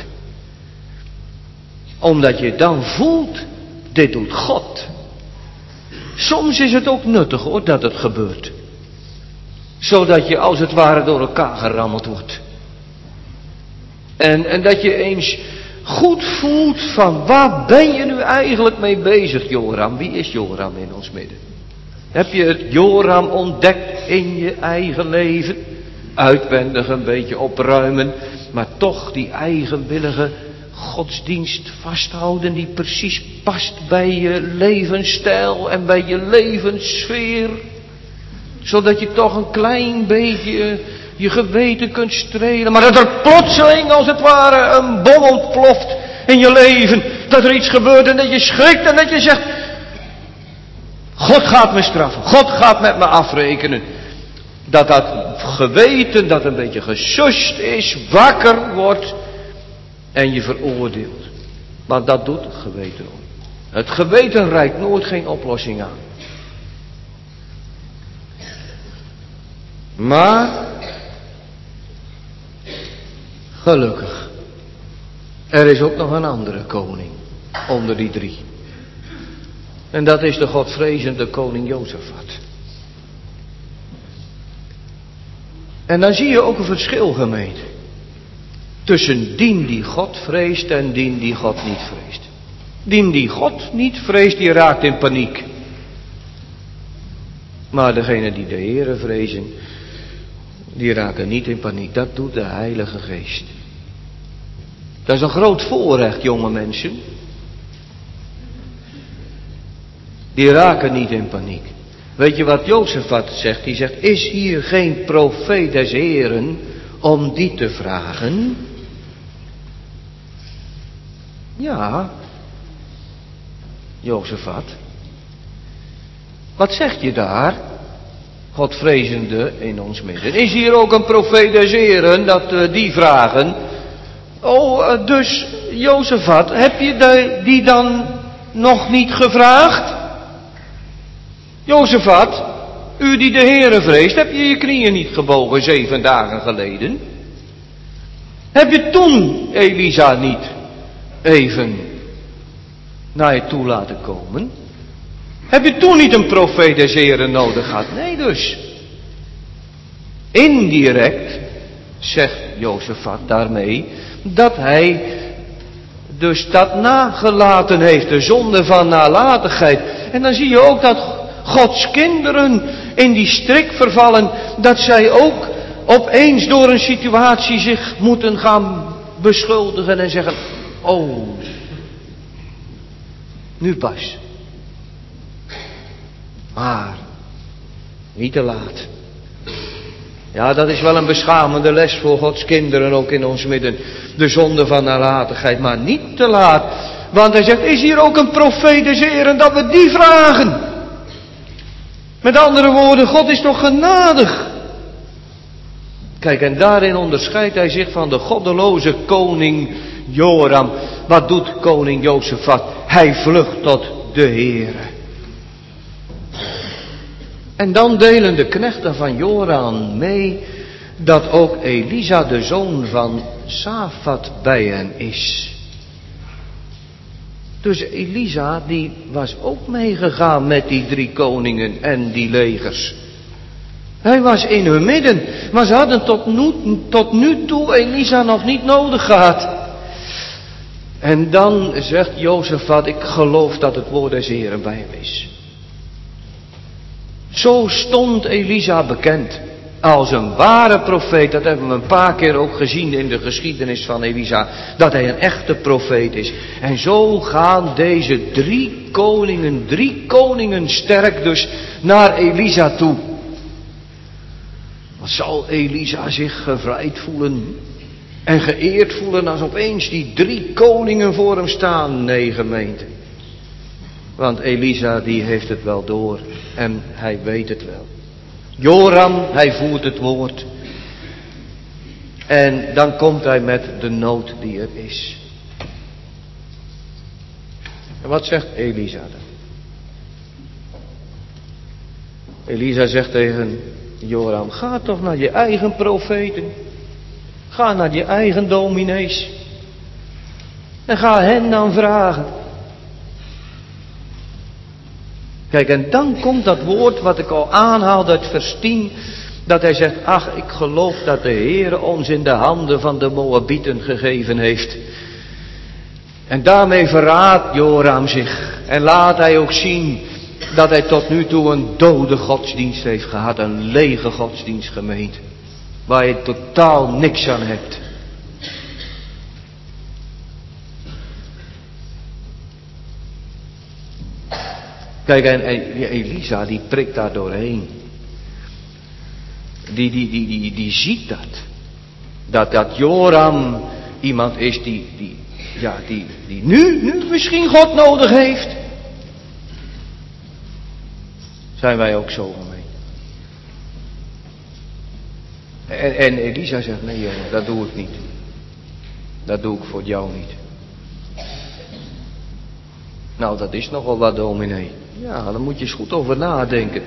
Omdat je dan voelt, dit doet God. Soms is het ook nuttig hoor, dat het gebeurt. Zodat je als het ware door elkaar gerammeld wordt. En, en dat je eens goed voelt van, waar ben je nu eigenlijk mee bezig, Joram? Wie is Joram in ons midden? Heb je het Joram ontdekt in je eigen leven? Uitwendig een beetje opruimen, maar toch die eigenwillige godsdienst vasthouden die precies past bij je levensstijl en bij je levenssfeer. Zodat je toch een klein beetje je geweten kunt strelen. Maar dat er plotseling als het ware een bom ontploft in je leven. Dat er iets gebeurt en dat je schrikt en dat je zegt, God gaat me straffen. God gaat met me afrekenen. Dat dat geweten dat een beetje gesust is, wakker wordt en je veroordeelt. Maar dat doet het geweten nooit. Het geweten reikt nooit geen oplossing aan. Maar gelukkig, er is ook nog een andere koning onder die drie. En dat is de godvrezende koning Jozefat. En dan zie je ook een verschil, gemeente. Tussen dien die God vreest en dien die God niet vreest. Dien die God niet vreest, die raakt in paniek. Maar degene die de Heere vrezen, die raken niet in paniek. Dat doet de Heilige Geest. Dat is een groot voorrecht, jonge mensen. Die raken niet in paniek. Weet je wat Jozefat zegt? Die zegt, is hier geen profeet des Heeren om die te vragen? Ja, Jozefat. Wat zeg je daar? Godvrezende in ons midden. Is hier ook een profeet des Heeren dat uh, die vragen? Oh, uh, dus Jozefat, heb je de, die dan nog niet gevraagd? Jozefat, u die de Heere vreest, heb je je knieën niet gebogen zeven dagen geleden? Heb je toen Elisa niet even naar je toe laten komen? Heb je toen niet een profeet des Heeren nodig gehad? Nee dus. Indirect zegt Jozefat daarmee dat hij dus dat nagelaten heeft, de zonde van nalatigheid. En dan zie je ook dat Gods kinderen in die strik vervallen, dat zij ook opeens door een situatie zich moeten gaan beschuldigen en zeggen, oh, nu pas. Maar, niet te laat. Ja, dat is wel een beschamende les voor Gods kinderen ook in ons midden. De zonde van nalatigheid, maar niet te laat. Want hij zegt, is hier ook een profeet des Heren dat we die vragen? Met andere woorden, God is toch genadig. Kijk, en daarin onderscheidt hij zich van de goddeloze koning Joram. Wat doet koning Jozefat? Hij vlucht tot de Heere. En dan delen de knechten van Joram mee dat ook Elisa, de zoon van Safat, bij hen is. Dus Elisa, die was ook meegegaan met die drie koningen en die legers. Hij was in hun midden, maar ze hadden tot nu, tot nu toe Elisa nog niet nodig gehad. En dan zegt Jozefat, ik geloof dat het woord des Heren bij hem is. Zo stond Elisa bekend als een ware profeet. Dat hebben we een paar keer ook gezien in de geschiedenis van Elisa. Dat hij een echte profeet is. En zo gaan deze drie koningen, drie koningen sterk dus naar Elisa toe. Wat zal Elisa zich gevrijd voelen en geëerd voelen als opeens die drie koningen voor hem staan? Nee, gemeente. Want Elisa die heeft het wel door en hij weet het wel. Joram, hij voert het woord. En dan komt hij met de nood die er is. En wat zegt Elisa dan? Elisa zegt tegen Joram, ga toch naar je eigen profeten. Ga naar je eigen dominees. En ga hen dan vragen. Kijk, en dan komt dat woord wat ik al aanhaalde uit vers tien. Dat hij zegt, ach, ik geloof dat de Heere ons in de handen van de Moabieten gegeven heeft. En daarmee verraadt Joram zich. En laat hij ook zien dat hij tot nu toe een dode godsdienst heeft gehad. Een lege godsdienst, gemeente. Waar je totaal niks aan hebt. Kijk, en Elisa die prikt daar doorheen. Die, die, die, die, die ziet dat. Dat, dat Joram iemand is die, die, ja, die, die nu, nu misschien God nodig heeft. Zijn wij ook zo mee? En, en Elisa zegt, nee jongen, dat doe ik niet. Dat doe ik voor jou niet. Nou, dat is nogal wat, dominee. Ja, daar moet je eens goed over nadenken.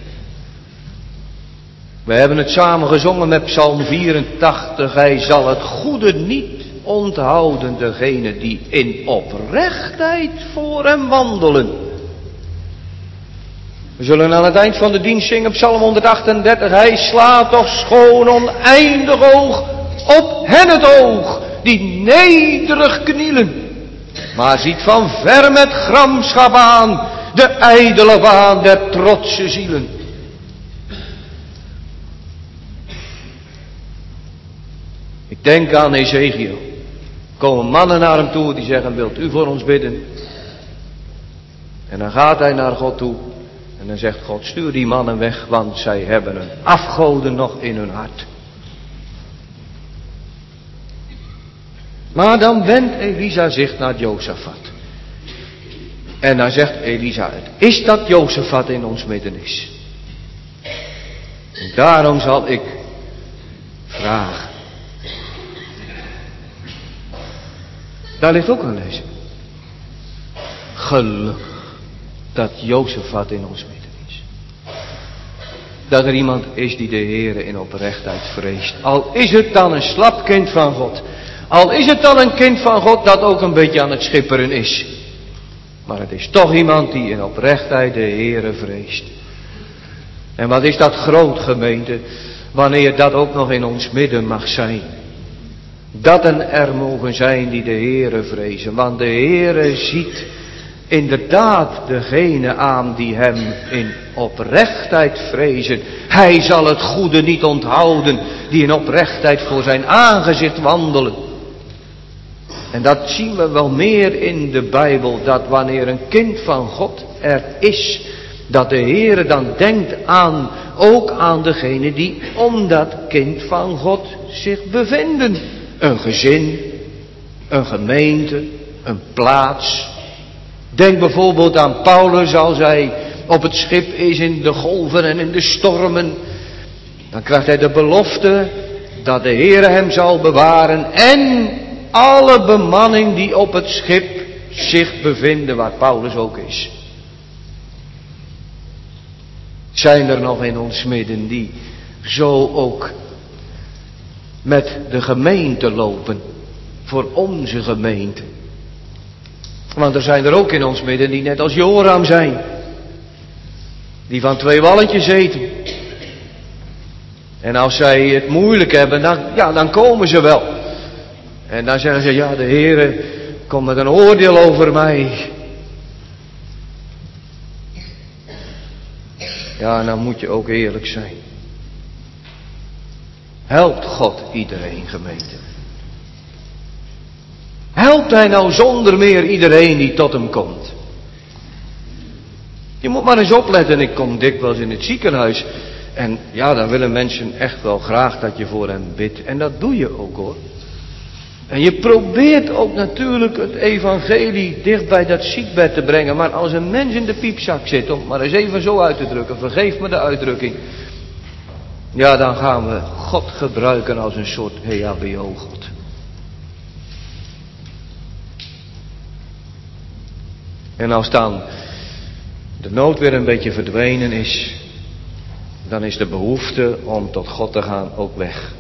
We hebben het samen gezongen met Psalm vierentachtig. Hij zal het goede niet onthouden, degene die in oprechtheid voor hem wandelen. We zullen aan het eind van de dienst zingen, Psalm honderdachtendertig. Hij slaat toch schoon oneindig oog op hen het oog, die nederig knielen. Maar ziet van ver met gramschap aan de ijdele waan der trotse zielen. Ik denk aan Ezekiel. Komen mannen naar hem toe die zeggen, wilt u voor ons bidden? En dan gaat hij naar God toe. En dan zegt God, stuur die mannen weg, want zij hebben een afgoden nog in hun hart. Maar dan wendt Elisa zich naar Jozefat. En dan zegt Elisa, het is dat Jozefat in ons midden is. En daarom zal ik vragen. Daar ligt ook een les. Gelukkig dat Jozefat in ons midden is. Dat er iemand is die de Heere in oprechtheid vreest. Al is het dan een slap kind van God. Al is het dan een kind van God dat ook een beetje aan het schipperen is. Maar het is toch iemand die in oprechtheid de Heere vreest. En wat is dat groot, gemeente, wanneer dat ook nog in ons midden mag zijn. Dat er mogen zijn die de Heere vrezen. Want de Heere ziet inderdaad degene aan die hem in oprechtheid vrezen. Hij zal het goede niet onthouden, die in oprechtheid voor zijn aangezicht wandelen. En dat zien we wel meer in de Bijbel, dat wanneer een kind van God er is, dat de Heere dan denkt aan, ook aan degene die om dat kind van God zich bevinden. Een gezin, een gemeente, een plaats. Denk bijvoorbeeld aan Paulus als hij op het schip is in de golven en in de stormen. Dan krijgt hij de belofte dat de Heere hem zal bewaren en alle bemanning die op het schip zich bevinden, waar Paulus ook is. Zijn er nog in ons midden die zo ook met de gemeente lopen, voor onze gemeente? Want er zijn er ook in ons midden die net als Joram zijn, die van twee walletjes eten. En als zij het moeilijk hebben, dan, ja, dan komen ze wel. En dan zeggen ze, ja, de Heere komt met een oordeel over mij. Ja, dan moet je ook eerlijk zijn. Helpt God iedereen, gemeente? Helpt hij nou zonder meer iedereen die tot hem komt? Je moet maar eens opletten, ik kom dikwijls in het ziekenhuis. En ja, dan willen mensen echt wel graag dat je voor hem bidt. En dat doe je ook, hoor. En je probeert ook natuurlijk het evangelie dicht bij dat ziekbed te brengen. Maar als een mens in de piepzak zit, om het maar eens even zo uit te drukken, vergeef me de uitdrukking. Ja, dan gaan we God gebruiken als een soort E H B O-God. En als dan de nood weer een beetje verdwenen is, dan is de behoefte om tot God te gaan ook weg.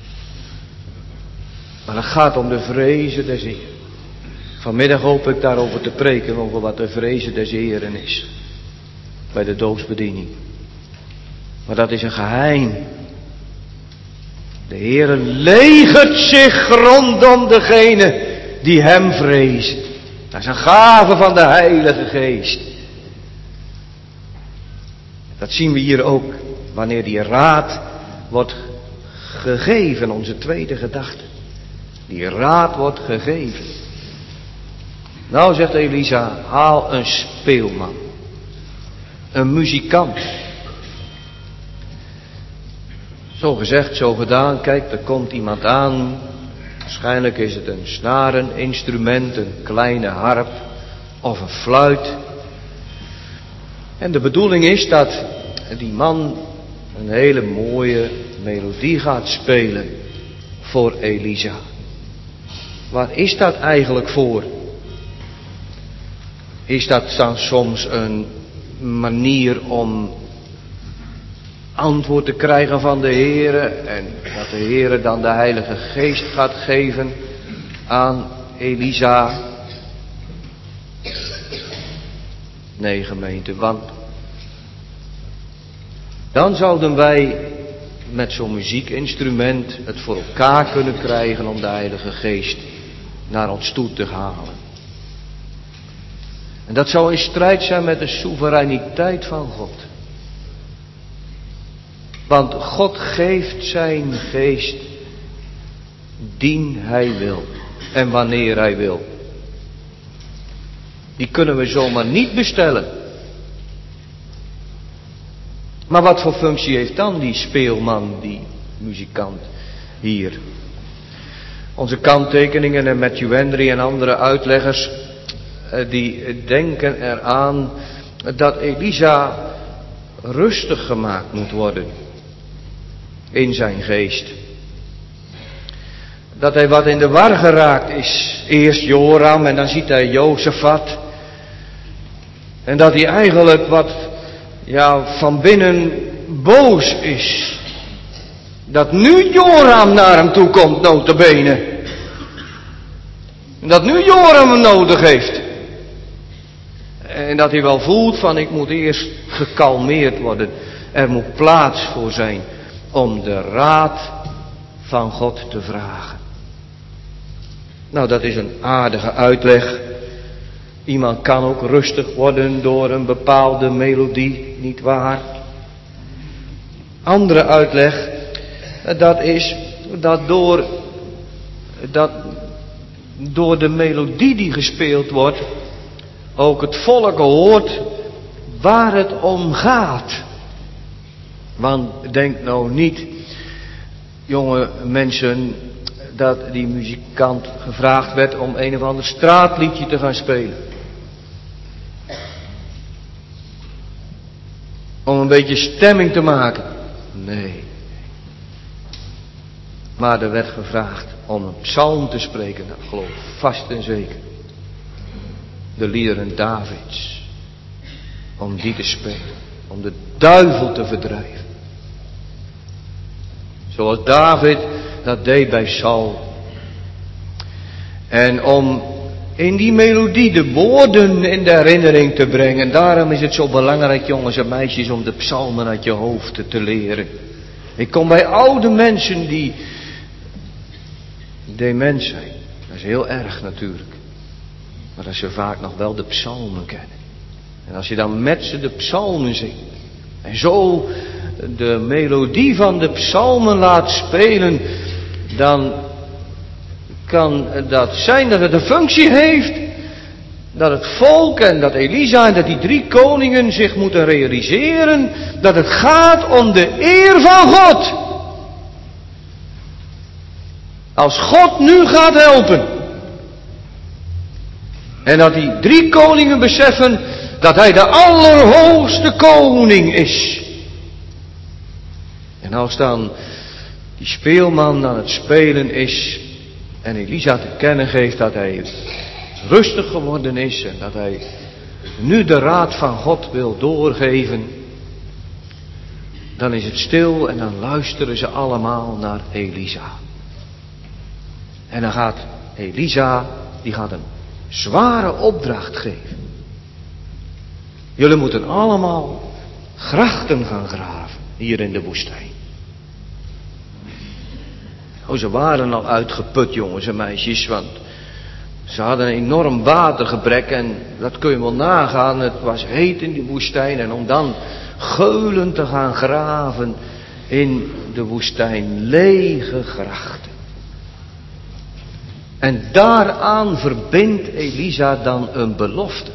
Maar het gaat om de vrezen des Heeren. Vanmiddag hoop ik daarover te preken, over wat de vrezen des Heeren is. Bij de doopsbediening. Maar dat is een geheim. De Heere legert zich rondom degene die hem vrezen. Dat is een gave van de Heilige Geest. Dat zien we hier ook, wanneer die raad wordt gegeven, onze tweede gedachte. Die raad wordt gegeven. Nou, zegt Elisa, haal een speelman. Een muzikant. Zo gezegd, zo gedaan. Kijk, er komt iemand aan. Waarschijnlijk is het een snareninstrument, een kleine harp of een fluit. En de bedoeling is dat die man een hele mooie melodie gaat spelen voor Elisa. Waar is dat eigenlijk voor? Is dat dan soms een manier om antwoord te krijgen van de Heere en dat de Heere dan de Heilige Geest gaat geven aan Elisa? Nee, gemeente, want dan zouden wij met zo'n muziekinstrument het voor elkaar kunnen krijgen om de Heilige Geest naar ons toe te halen. En dat zou in strijd zijn met de soevereiniteit van God. Want God geeft zijn geest dien hij wil en wanneer hij wil. Die kunnen we zomaar niet bestellen. Maar wat voor functie heeft dan die speelman, die muzikant hier? Onze kanttekeningen en Matthew Henry en andere uitleggers, die denken eraan dat Elisa rustig gemaakt moet worden in zijn geest. Dat hij wat in de war geraakt is. Eerst Joram en dan ziet hij Jozefat. En dat hij eigenlijk wat ja, van binnen boos is. Dat nu Joram naar hem toe komt, nota bene. En dat nu Joram hem nodig heeft. En dat hij wel voelt van ik moet eerst gekalmeerd worden. Er moet plaats voor zijn om de raad van God te vragen. Nou, dat is een aardige uitleg. Iemand kan ook rustig worden door een bepaalde melodie, niet waar? Andere uitleg, dat is dat door, dat door de melodie die gespeeld wordt, ook het volk hoort waar het om gaat. Want denk nou niet, jonge mensen, dat die muzikant gevraagd werd om een of ander straatliedje te gaan spelen. Om een beetje stemming te maken. Nee. Maar er werd gevraagd om een psalm te spreken. Dat geloof ik vast en zeker. De liederen Davids. Om die te spelen. Om de duivel te verdrijven. Zoals David dat deed bij Saul. En om in die melodie de woorden in de herinnering te brengen. Daarom is het zo belangrijk, jongens en meisjes, om de psalmen uit je hoofd te leren. Ik kom bij oude mensen die dement zijn. Dat is heel erg natuurlijk. Maar dat ze vaak nog wel de psalmen kennen. En als je dan met ze de psalmen zingt. En zo de melodie van de psalmen laat spelen. Dan kan dat zijn dat het de functie heeft. Dat het volk en dat Elisa en dat die drie koningen zich moeten realiseren. Dat het gaat om de eer van God. Als God nu gaat helpen. En dat die drie koningen beseffen dat hij de allerhoogste koning is. En als dan die speelman aan het spelen is en Elisa te kennen geeft dat hij rustig geworden is en dat hij nu de raad van God wil doorgeven, dan is het stil en dan luisteren ze allemaal naar Elisa. En dan gaat Elisa, die gaat een zware opdracht geven. Jullie moeten allemaal grachten gaan graven hier in de woestijn. Oh, ze waren al uitgeput, jongens en meisjes, want ze hadden een enorm watergebrek en dat kun je wel nagaan. Het was heet in die woestijn en om dan geulend te gaan graven in de woestijn, lege grachten. En daaraan verbindt Elisa dan een belofte.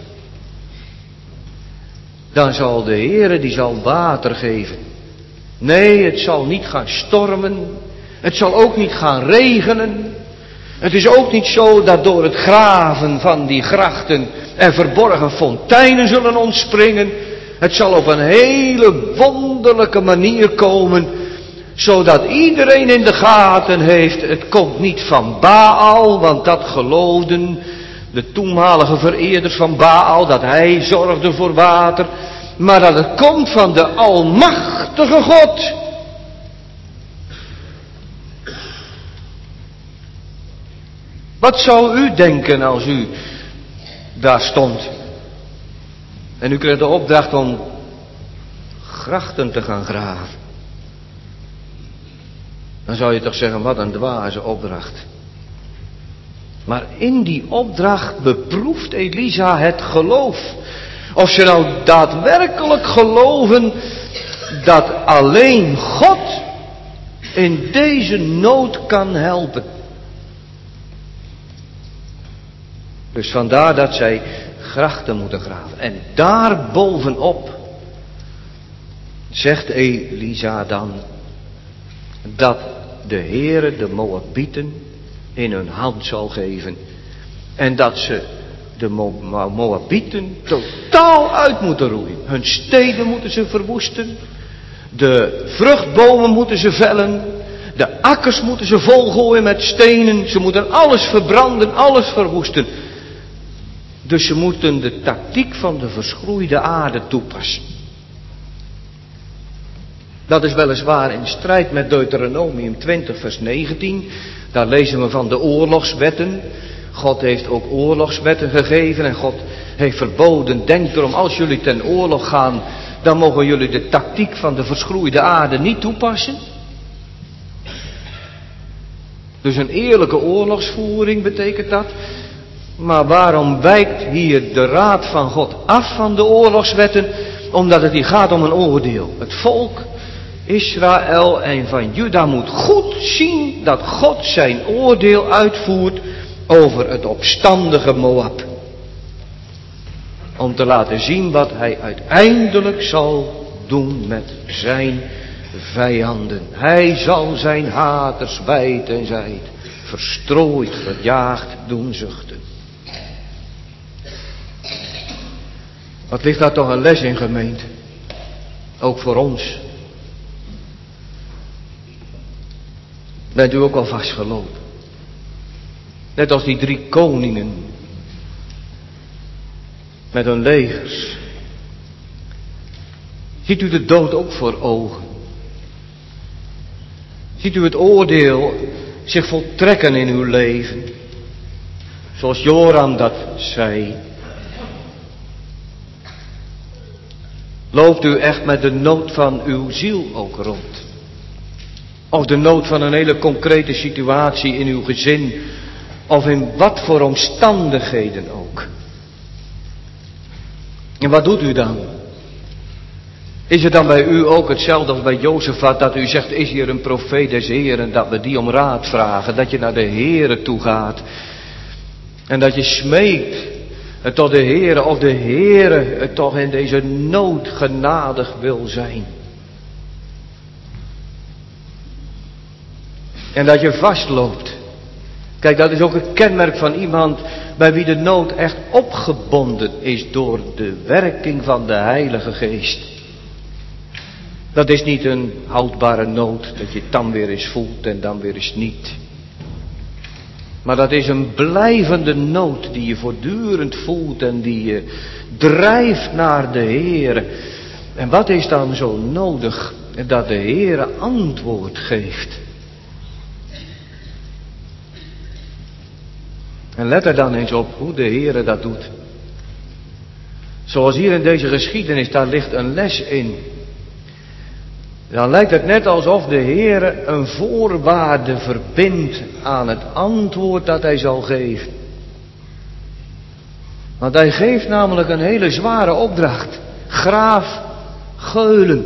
Dan zal de Heere, die zal water geven. Nee, het zal niet gaan stormen. Het zal ook niet gaan regenen. Het is ook niet zo dat door het graven van die grachten er verborgen fonteinen zullen ontspringen. Het zal op een hele wonderlijke manier komen, zodat iedereen in de gaten heeft, het komt niet van Baal, want dat geloofden de toenmalige vereerders van Baal, dat hij zorgde voor water, maar dat het komt van de almachtige God. Wat zou u denken als u daar stond en u kreeg de opdracht om grachten te gaan graven? Dan zou je toch zeggen, wat een dwaze opdracht. Maar in die opdracht beproeft Elisa het geloof. Of ze nou daadwerkelijk geloven dat alleen God in deze nood kan helpen. Dus vandaar dat zij grachten moeten graven. En daar bovenop zegt Elisa dan dat de Heere de Moabieten in hun hand zal geven. En dat ze de Mo- Moabieten totaal uit moeten roeien. Hun steden moeten ze verwoesten. De vruchtbomen moeten ze vellen. De akkers moeten ze volgooien met stenen. Ze moeten alles verbranden, alles verwoesten. Dus ze moeten de tactiek van de verschroeide aarde toepassen. Dat is weliswaar in strijd met Deuteronomium twintig vers negentien. Daar lezen we van de oorlogswetten. God heeft ook oorlogswetten gegeven en God heeft verboden, denk erom, als jullie ten oorlog gaan, dan mogen jullie de tactiek van de verschroeide aarde niet toepassen. Dus een eerlijke oorlogsvoering betekent dat. Maar waarom wijkt hier de raad van God af van de oorlogswetten? Omdat het hier gaat om een oordeel. Het volk Israël en van Juda moet goed zien dat God zijn oordeel uitvoert over het opstandige Moab. Om te laten zien wat hij uiteindelijk zal doen met zijn vijanden. Hij zal zijn haters wijd en zijd verstrooid, verjaagd doen zuchten. Wat ligt daar toch een les in, gemeente? Ook voor ons. Bent u ook al vastgelopen? Net als die drie koningen met hun legers. Ziet u de dood ook voor ogen? Ziet u het oordeel zich voltrekken in uw leven? Zoals Joram dat zei. Loopt u echt met de nood van uw ziel ook rond? Of de nood van een hele concrete situatie in uw gezin? Of in wat voor omstandigheden ook? En wat doet u dan? Is het dan bij u ook hetzelfde als bij Jozefat, dat u zegt, is hier een profeet des Heeren, dat we die om raad vragen, dat je naar de Heere toe gaat en dat je smeekt tot de Heere, of de Heere het toch in deze nood genadig wil zijn. En dat je vastloopt. Kijk, dat is ook een kenmerk van iemand bij wie de nood echt opgebonden is door de werking van de Heilige Geest. Dat is niet een houdbare nood, dat je het dan weer eens voelt en dan weer eens niet. Maar dat is een blijvende nood die je voortdurend voelt en die je drijft naar de Heere. En wat is dan zo nodig? Dat de Heere antwoord geeft. En let er dan eens op hoe de Heere dat doet. Zoals hier in deze geschiedenis, daar ligt een les in. Dan lijkt het net alsof de Heere een voorwaarde verbindt aan het antwoord dat hij zal geven. Want hij geeft namelijk een hele zware opdracht. Graaf Geulen.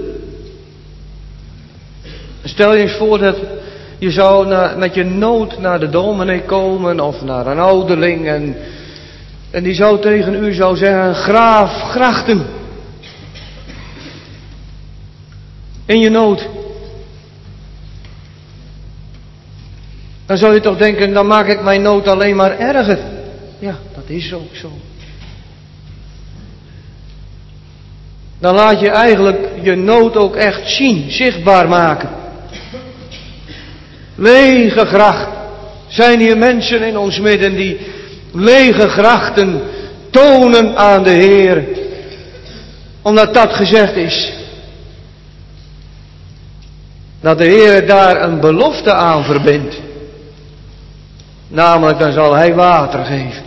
Stel je eens voor dat je zou na, met je nood naar de dominee komen of naar een ouderling en, en die zou tegen u zou zeggen, graaf Grachten. In je nood. Dan zou je toch denken, dan maak ik mijn nood alleen maar erger. Ja, dat is ook zo. Dan laat je eigenlijk je nood ook echt zien, zichtbaar maken. Lege gracht. Zijn hier mensen in ons midden die lege grachten tonen aan de Heer. Omdat dat gezegd is. Dat de Heer daar een belofte aan verbindt. Namelijk, dan zal Hij water geven.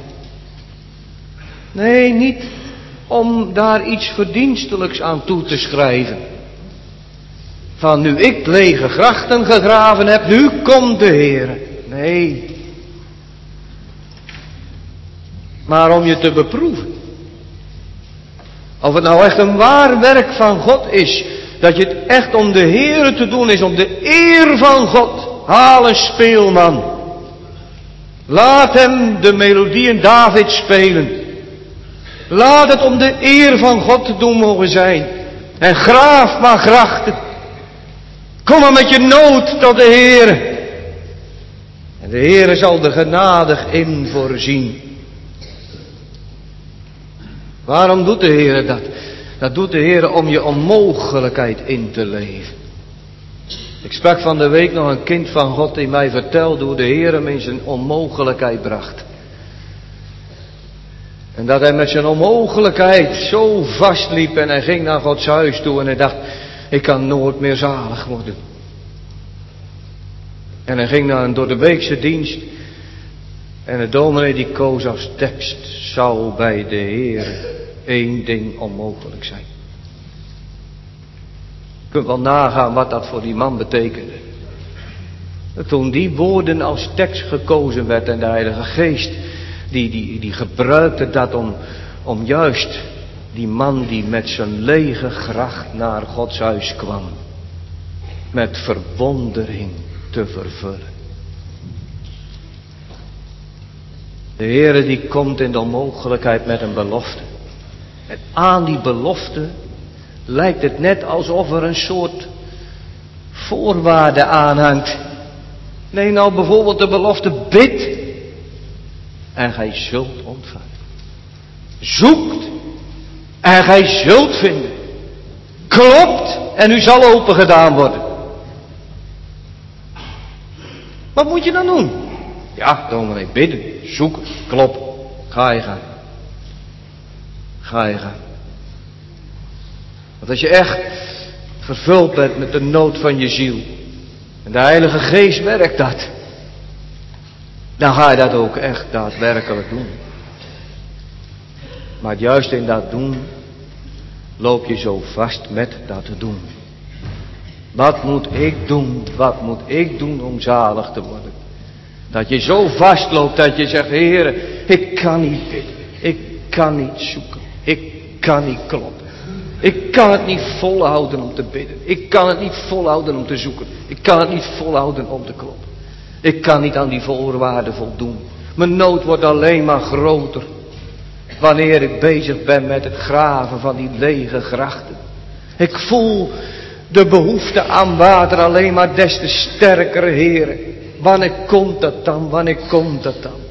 Nee, niet om daar iets verdienstelijks aan toe te schrijven. Van nu ik lege grachten gegraven heb, nu komt de Heer. Nee. Maar om je te beproeven. Of het nou echt een waar werk van God is. Dat je het echt om de Heere te doen is, om de eer van God. Haal een speelman. Laat hem de melodieën David spelen. Laat het om de eer van God te doen mogen zijn. En graaf maar grachten. Kom maar met je nood tot de Heere. En de Heere zal er genadig in voorzien. Waarom doet de Heere dat? Dat doet de Heer om je onmogelijkheid in te leven. Ik sprak van de week nog een kind van God die mij vertelde hoe de Heer hem in zijn onmogelijkheid bracht. En dat hij met zijn onmogelijkheid zo vastliep en hij ging naar Gods huis toe en hij dacht, ik kan nooit meer zalig worden. En hij ging naar een door de weekse dienst en de dominee die koos als tekst, zou bij de Heer één ding onmogelijk zijn. Je kunt wel nagaan wat dat voor die man betekende. Toen die woorden als tekst gekozen werd en de Heilige Geest, die, die, die gebruikte dat om, om juist die man die met zijn lege gracht naar Gods huis kwam, met verwondering te vervullen. De Heere die komt in de onmogelijkheid met een belofte. En aan die belofte lijkt het net alsof er een soort voorwaarde aanhangt. Nee, nou bijvoorbeeld de belofte: bid en gij zult ontvangen. Zoekt en gij zult vinden. Klopt en u zal opengedaan worden. Wat moet je dan doen? Ja, dominee, bidden, zoeken, kloppen. Ga je gaan. Ga je gaan. Want als je echt vervuld bent met de nood van je ziel, en de Heilige Geest werkt dat, dan ga je dat ook echt daadwerkelijk doen. Maar juist in dat doen loop je zo vast met dat te doen. Wat moet ik doen? Wat moet ik doen om zalig te worden? Dat je zo vastloopt dat je zegt: Heere, ik kan niet bidden. Ik kan niet zoeken. Ik kan niet kloppen. Ik kan het niet volhouden om te bidden. Ik kan het niet volhouden om te zoeken. Ik kan het niet volhouden om te kloppen. Ik kan niet aan die voorwaarden voldoen. Mijn nood wordt alleen maar groter wanneer ik bezig ben met het graven van die lege grachten. Ik voel de behoefte aan water alleen maar des te sterker, Heere. Wanneer komt dat dan? Wanneer komt dat dan?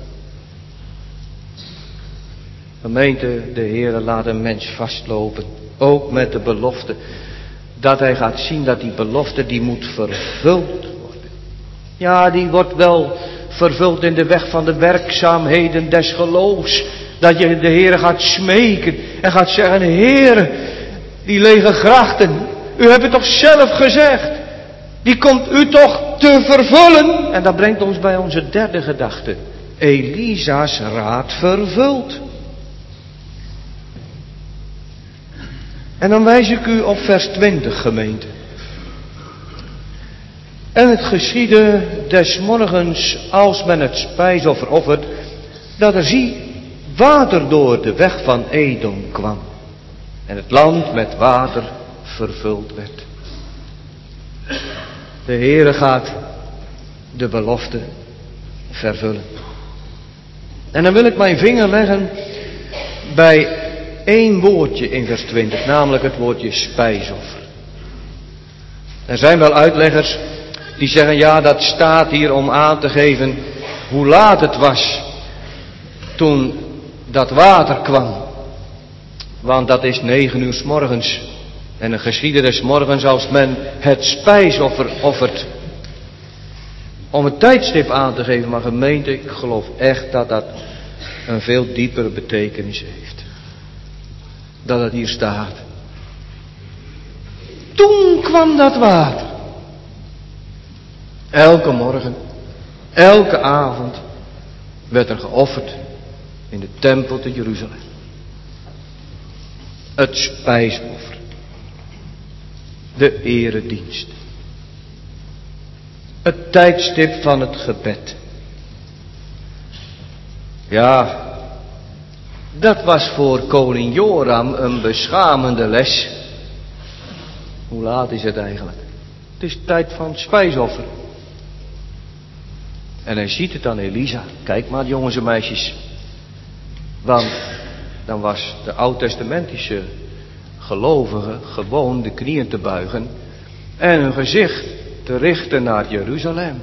Gemeente, de Heere laat een mens vastlopen. Ook met de belofte dat hij gaat zien dat die belofte die moet vervuld worden. Ja, die wordt wel vervuld in de weg van de werkzaamheden des geloofs. Dat je de Heere gaat smeken en gaat zeggen: Heere, die lege grachten, u hebt het toch zelf gezegd. Die komt u toch te vervullen. En dat brengt ons bij onze derde gedachte. Elisa's raad vervuld. En dan wijs ik u op vers twintig, gemeente. En het geschiedde des morgens, als men het spijsoffer offert, dat er zie water door de weg van Edom kwam. En het land met water vervuld werd. De Heere gaat de belofte vervullen. En dan wil ik mijn vinger leggen bij één woordje in vers twintig, namelijk het woordje spijsoffer. Er zijn wel uitleggers die zeggen: ja, dat staat hier om aan te geven hoe laat het was toen dat water kwam. Want dat is negen uur 's morgens. En een geschieden des morgens als men het spijsoffer offert. Om het tijdstip aan te geven, maar gemeente, ik geloof echt dat dat een veel diepere betekenis heeft. Dat het hier staat. Toen kwam dat water. Elke morgen, elke avond werd er geofferd in de tempel te Jeruzalem. Het spijsoffer. De eredienst. Het tijdstip van het gebed. Ja, dat was voor koning Joram een beschamende les. Hoe laat is het eigenlijk? Het is tijd van het spijsoffer. En hij ziet het aan Elisa. Kijk maar, jongens en meisjes. Want dan was de oud-testamentische gelovige gewoon de knieën te buigen en hun gezicht te richten naar Jeruzalem.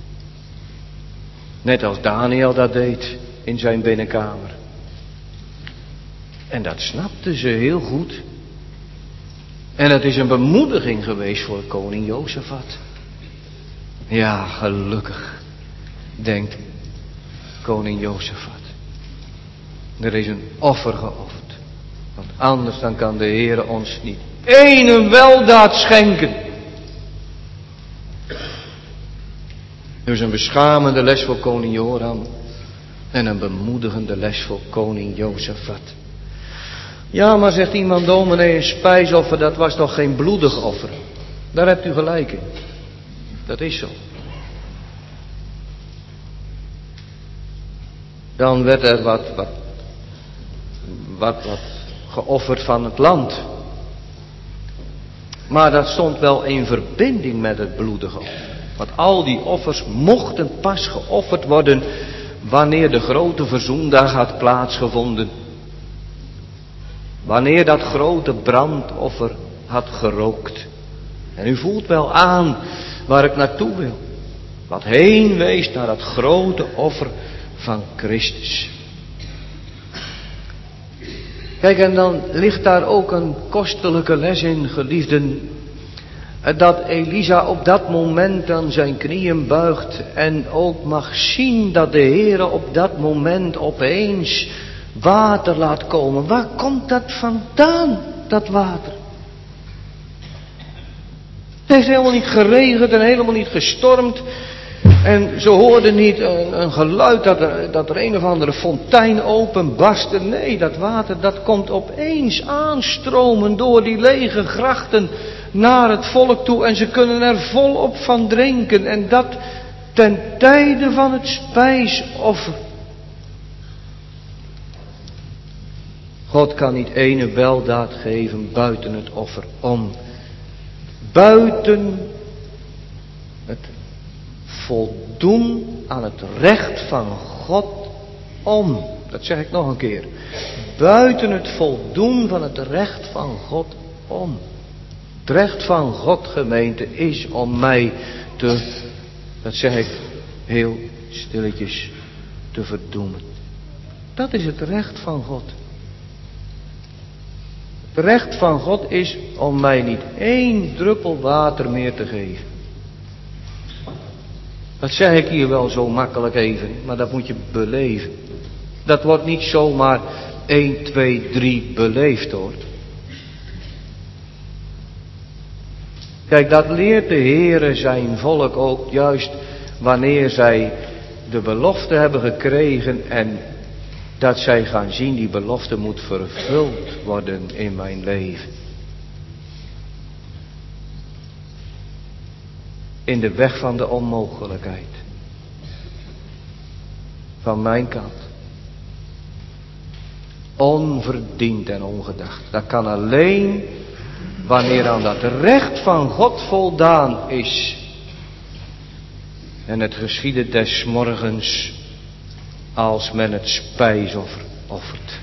Net als Daniel dat deed in zijn binnenkamer. En dat snapten ze heel goed. En het is een bemoediging geweest voor koning Jozefat. Ja, gelukkig, denkt koning Jozefat. Er is een offer geofferd. Want anders dan kan de Heere ons niet ene weldaad schenken. Dus een beschamende les voor koning Joram. En een bemoedigende les voor koning Jozefat. Ja, maar zegt iemand, dominee, een spijsoffer, dat was toch geen bloedig offer? Daar hebt u gelijk in. Dat is zo. Dan werd er wat, wat, wat, wat geofferd van het land. Maar dat stond wel in verbinding met het bloedige offer. Want al die offers mochten pas geofferd worden wanneer de grote verzoendag had plaatsgevonden. Wanneer dat grote brandoffer had gerookt. En u voelt wel aan waar ik naartoe wil. Wat heen wees naar dat grote offer van Christus. Kijk, en dan ligt daar ook een kostelijke les in, geliefden. Dat Elisa op dat moment dan zijn knieën buigt en ook mag zien dat de Heere op dat moment opeens water laat komen. Waar komt dat vandaan, dat water? Het heeft helemaal niet geregend en helemaal niet gestormd. En ze hoorden niet een, een geluid dat er, dat er een of andere fontein openbarstte. Nee, dat water dat komt opeens aanstromen door die lege grachten naar het volk toe. En ze kunnen er volop van drinken. En dat ten tijde van het spijsoffer. God kan niet ene weldaad geven buiten het offer om. Buiten het voldoen aan het recht van God om. Dat zeg ik nog een keer. Buiten het voldoen van het recht van God om. Het recht van God, gemeente, is om mij te, dat zeg ik heel stilletjes, te verdoemen. Dat is het recht van God. Het recht van God is om mij niet één druppel water meer te geven. Dat zeg ik hier wel zo makkelijk even, maar dat moet je beleven. Dat wordt niet zomaar één, twee, drie beleefd hoor. Kijk, dat leert de Heere zijn volk ook juist wanneer zij de belofte hebben gekregen en dat zij gaan zien die belofte moet vervuld worden in mijn leven. In de weg van de onmogelijkheid. Van mijn kant. Onverdiend en ongedacht. Dat kan alleen wanneer aan dat recht van God voldaan is. En het geschiedde des morgens als men het spijsoffer offert.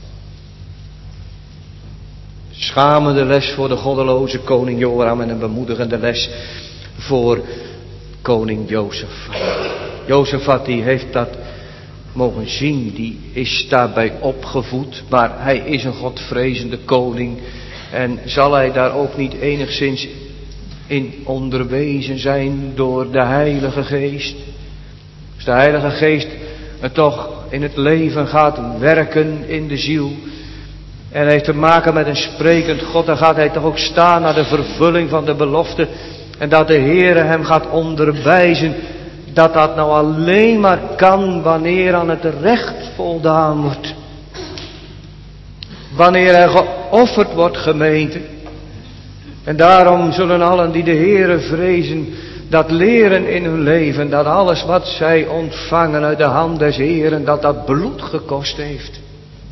Schamende les voor de goddeloze koning Joram en een bemoedigende les voor koning Jozefat. Jozefat die heeft dat mogen zien, die is daarbij opgevoed, maar hij is een godvrezende koning. En zal hij daar ook niet enigszins in onderwezen zijn door de Heilige Geest? Als de Heilige Geest het toch in het leven gaat werken in de ziel en heeft te maken met een sprekend God, dan gaat hij toch ook staan naar de vervulling van de belofte. En dat de Heere hem gaat onderwijzen dat dat nou alleen maar kan wanneer aan het recht voldaan wordt. Wanneer er geofferd wordt, gemeente. En daarom zullen allen die de Heere vrezen dat leren in hun leven. Dat alles wat zij ontvangen uit de hand des Heeren, dat dat bloed gekost heeft.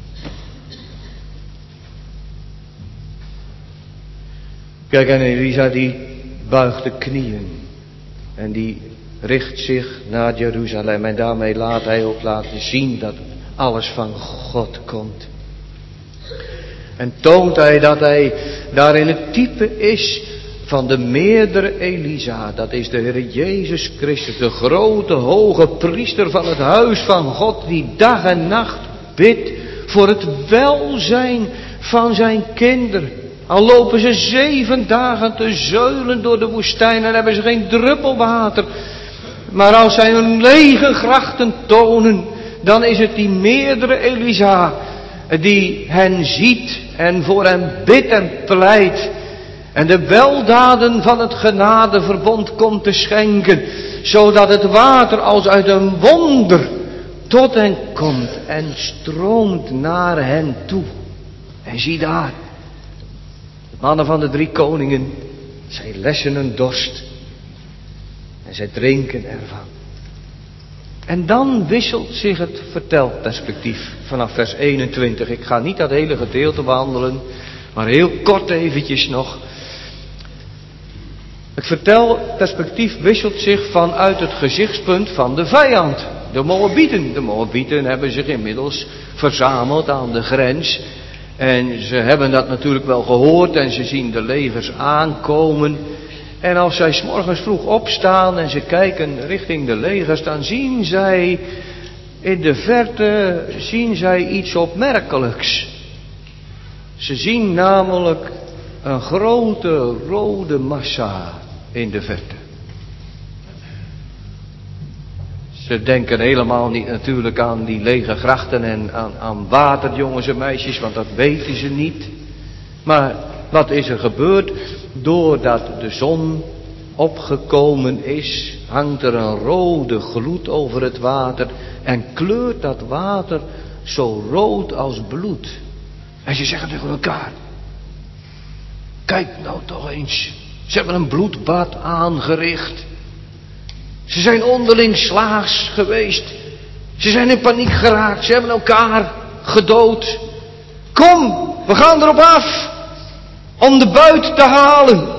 Kijk, en Elisa die buigt de knieën. En die richt zich naar Jeruzalem. En daarmee laat hij ook laten zien dat alles van God komt. En toont hij dat hij daarin het type is van de meerdere Elisa. Dat is de Heer Jezus Christus, de grote hoge priester van het huis van God, die dag en nacht bidt voor het welzijn van zijn kinderen. Al lopen ze zeven dagen te zeulen door de woestijn en hebben ze geen druppel water. Maar als zij hun lege grachten tonen, dan is het die meerdere Elisa die hen ziet en voor hen bidt en pleit. En de weldaden van het genadeverbond komt te schenken, zodat het water als uit een wonder tot hen komt en stroomt naar hen toe. En zie daar, de mannen van de drie koningen, zij lessen hun dorst en zij drinken ervan. En dan wisselt zich het vertelperspectief vanaf vers eenentwintig. Ik ga niet dat hele gedeelte behandelen, maar heel kort eventjes nog. Het vertelperspectief wisselt zich vanuit het gezichtspunt van de vijand, de Moabieten. De Moabieten hebben zich inmiddels verzameld aan de grens. En ze hebben dat natuurlijk wel gehoord en ze zien de legers aankomen. En als zij 's morgens vroeg opstaan en ze kijken richting de legers, dan zien zij in de verte zien zij iets opmerkelijks. Ze zien namelijk een grote rode massa in de verte. Ze denken helemaal niet natuurlijk aan die lege grachten en aan, aan water, jongens en meisjes, want dat weten ze niet. Maar wat is er gebeurd? Doordat de zon opgekomen is, hangt er een rode gloed over het water en kleurt dat water zo rood als bloed. En ze zeggen tegen elkaar: kijk nou toch eens, ze hebben een bloedbad aangericht. Ze zijn onderling slaags geweest. Ze zijn in paniek geraakt. Ze hebben elkaar gedood. Kom, we gaan erop af om de buit te halen.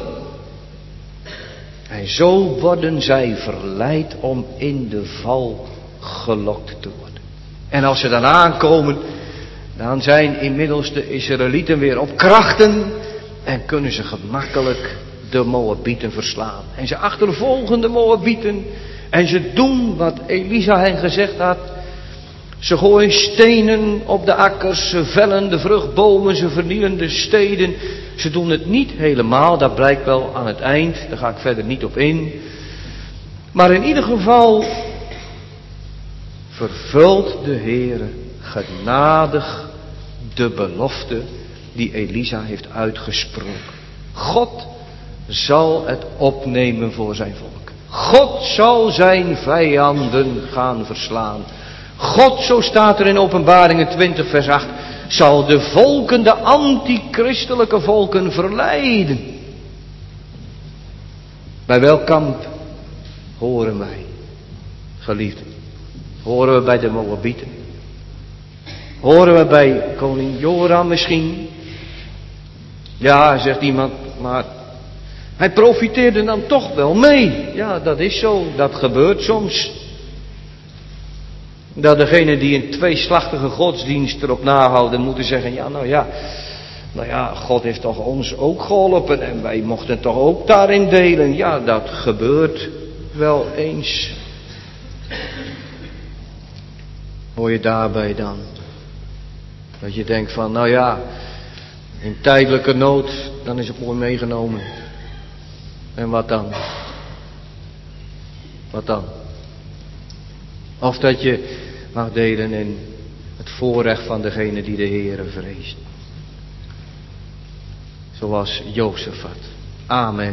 En zo worden zij verleid om in de val gelokt te worden. En als ze dan aankomen, dan zijn inmiddels de Israëlieten weer op krachten en kunnen ze gemakkelijk de Moabieten verslaan. En ze achtervolgen de Moabieten en ze doen wat Elisa hen gezegd had. Ze gooien stenen op de akkers, ze vellen de vruchtbomen, ze vernielen de steden. Ze doen het niet helemaal, dat blijkt wel aan het eind, daar ga ik verder niet op in. Maar in ieder geval vervult de Heere genadig de belofte die Elisa heeft uitgesproken. God zal het opnemen voor zijn volk. God zal zijn vijanden gaan verslaan. God, zo staat er in Openbaringen twintig vers acht, zal de volken, de antichristelijke volken verleiden. Bij welk kamp horen wij, geliefden? Horen we bij de Moabieten? Horen we bij koning Joram misschien? Ja, zegt iemand, maar hij profiteerde dan toch wel mee. Ja, dat is zo, dat gebeurt soms. Dat degene die een tweeslachtige godsdienst erop nahouden moeten zeggen, ja nou ja, nou ja, God heeft toch ons ook geholpen en wij mochten toch ook daarin delen. Ja, dat gebeurt wel eens. Hoor je daarbij dan? Dat je denkt van, nou ja, in tijdelijke nood, dan is het mooi meegenomen. En wat dan? Wat dan? Of dat je mag delen in het voorrecht van degene die de Heere vreest. Zoals Jozefat. Amen.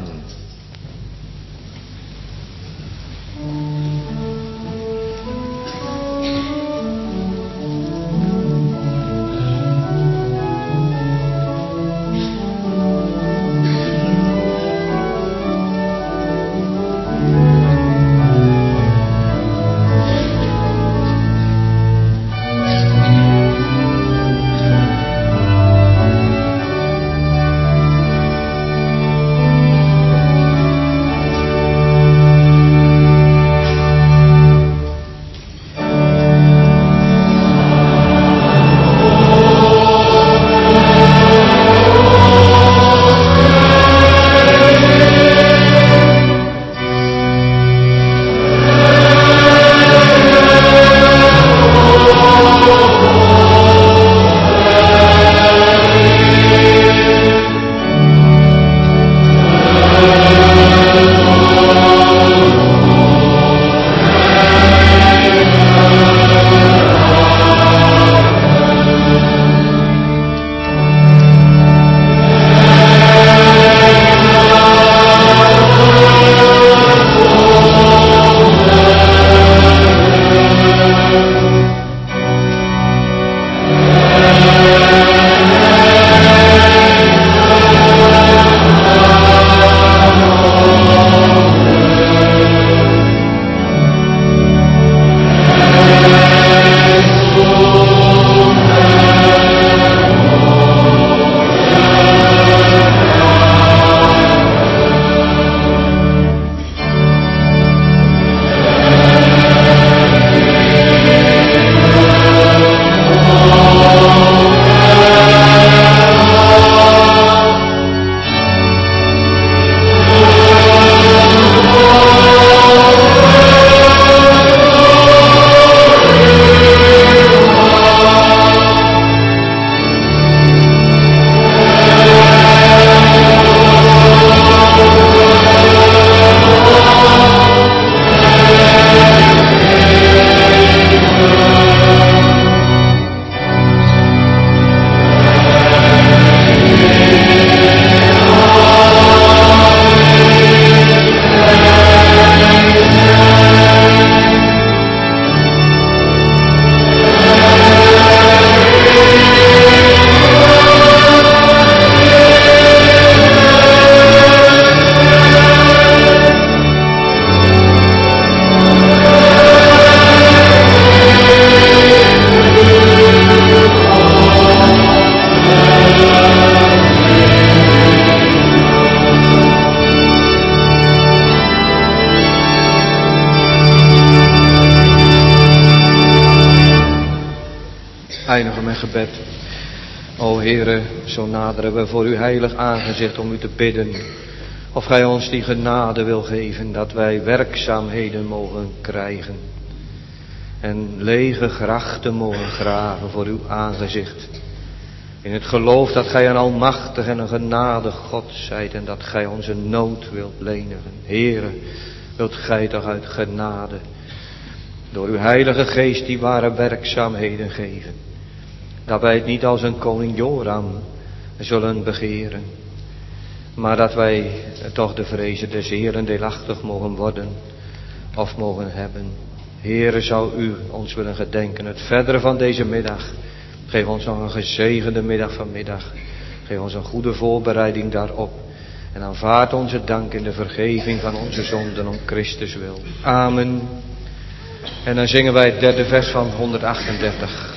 eindigen met gebed. O Heere, zo naderen we voor uw heilig aangezicht om u te bidden. Of gij ons die genade wil geven dat wij werkzaamheden mogen krijgen. En lege grachten mogen graven voor uw aangezicht. In het geloof dat gij een almachtig en een genadig God zijt en dat gij onze nood wilt lenigen. Heere, wilt gij toch uit genade door uw heilige geest die ware werkzaamheden geven. Dat wij het niet als een koning Joram zullen begeren. Maar dat wij toch de vrezen des Heeren deelachtig mogen worden of mogen hebben. Heere, zou u ons willen gedenken het verdere van deze middag. Geef ons nog een gezegende middag vanmiddag. Geef ons een goede voorbereiding daarop. En aanvaard onze dank in de vergeving van onze zonden om Christus wil. Amen. En dan zingen wij het derde vers van honderdachtendertig.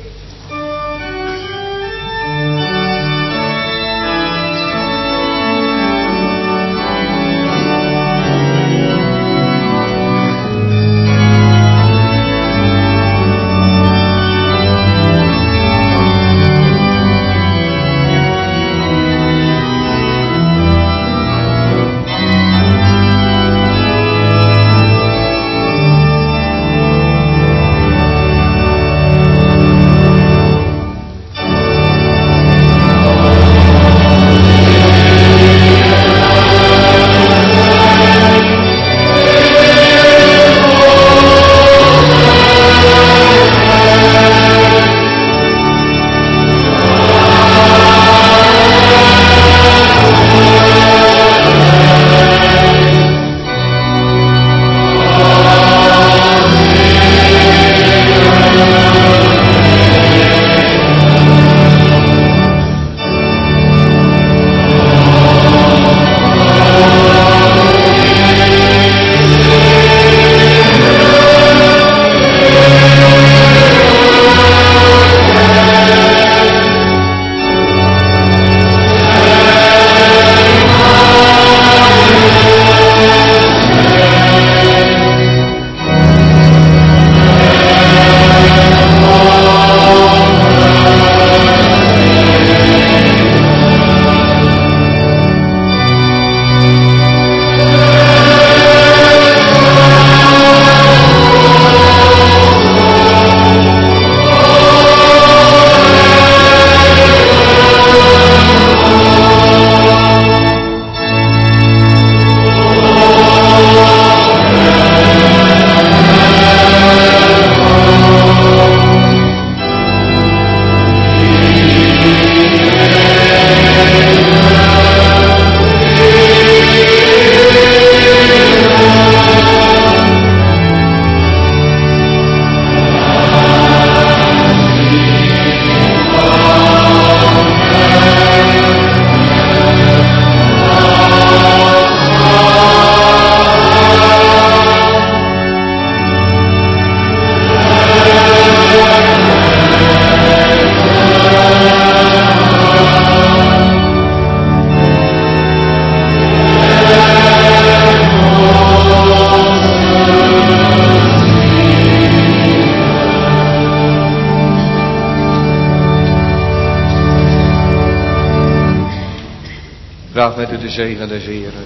Graag met u de zegen des Heeren.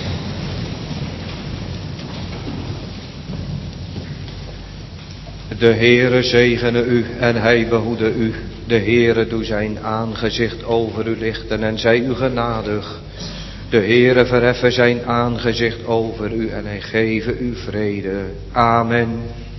De Heere zegene u en hij behoede u. De Heere doe zijn aangezicht over u lichten en zij u genadig. De Heere verheffe zijn aangezicht over u en hij geve u vrede. Amen.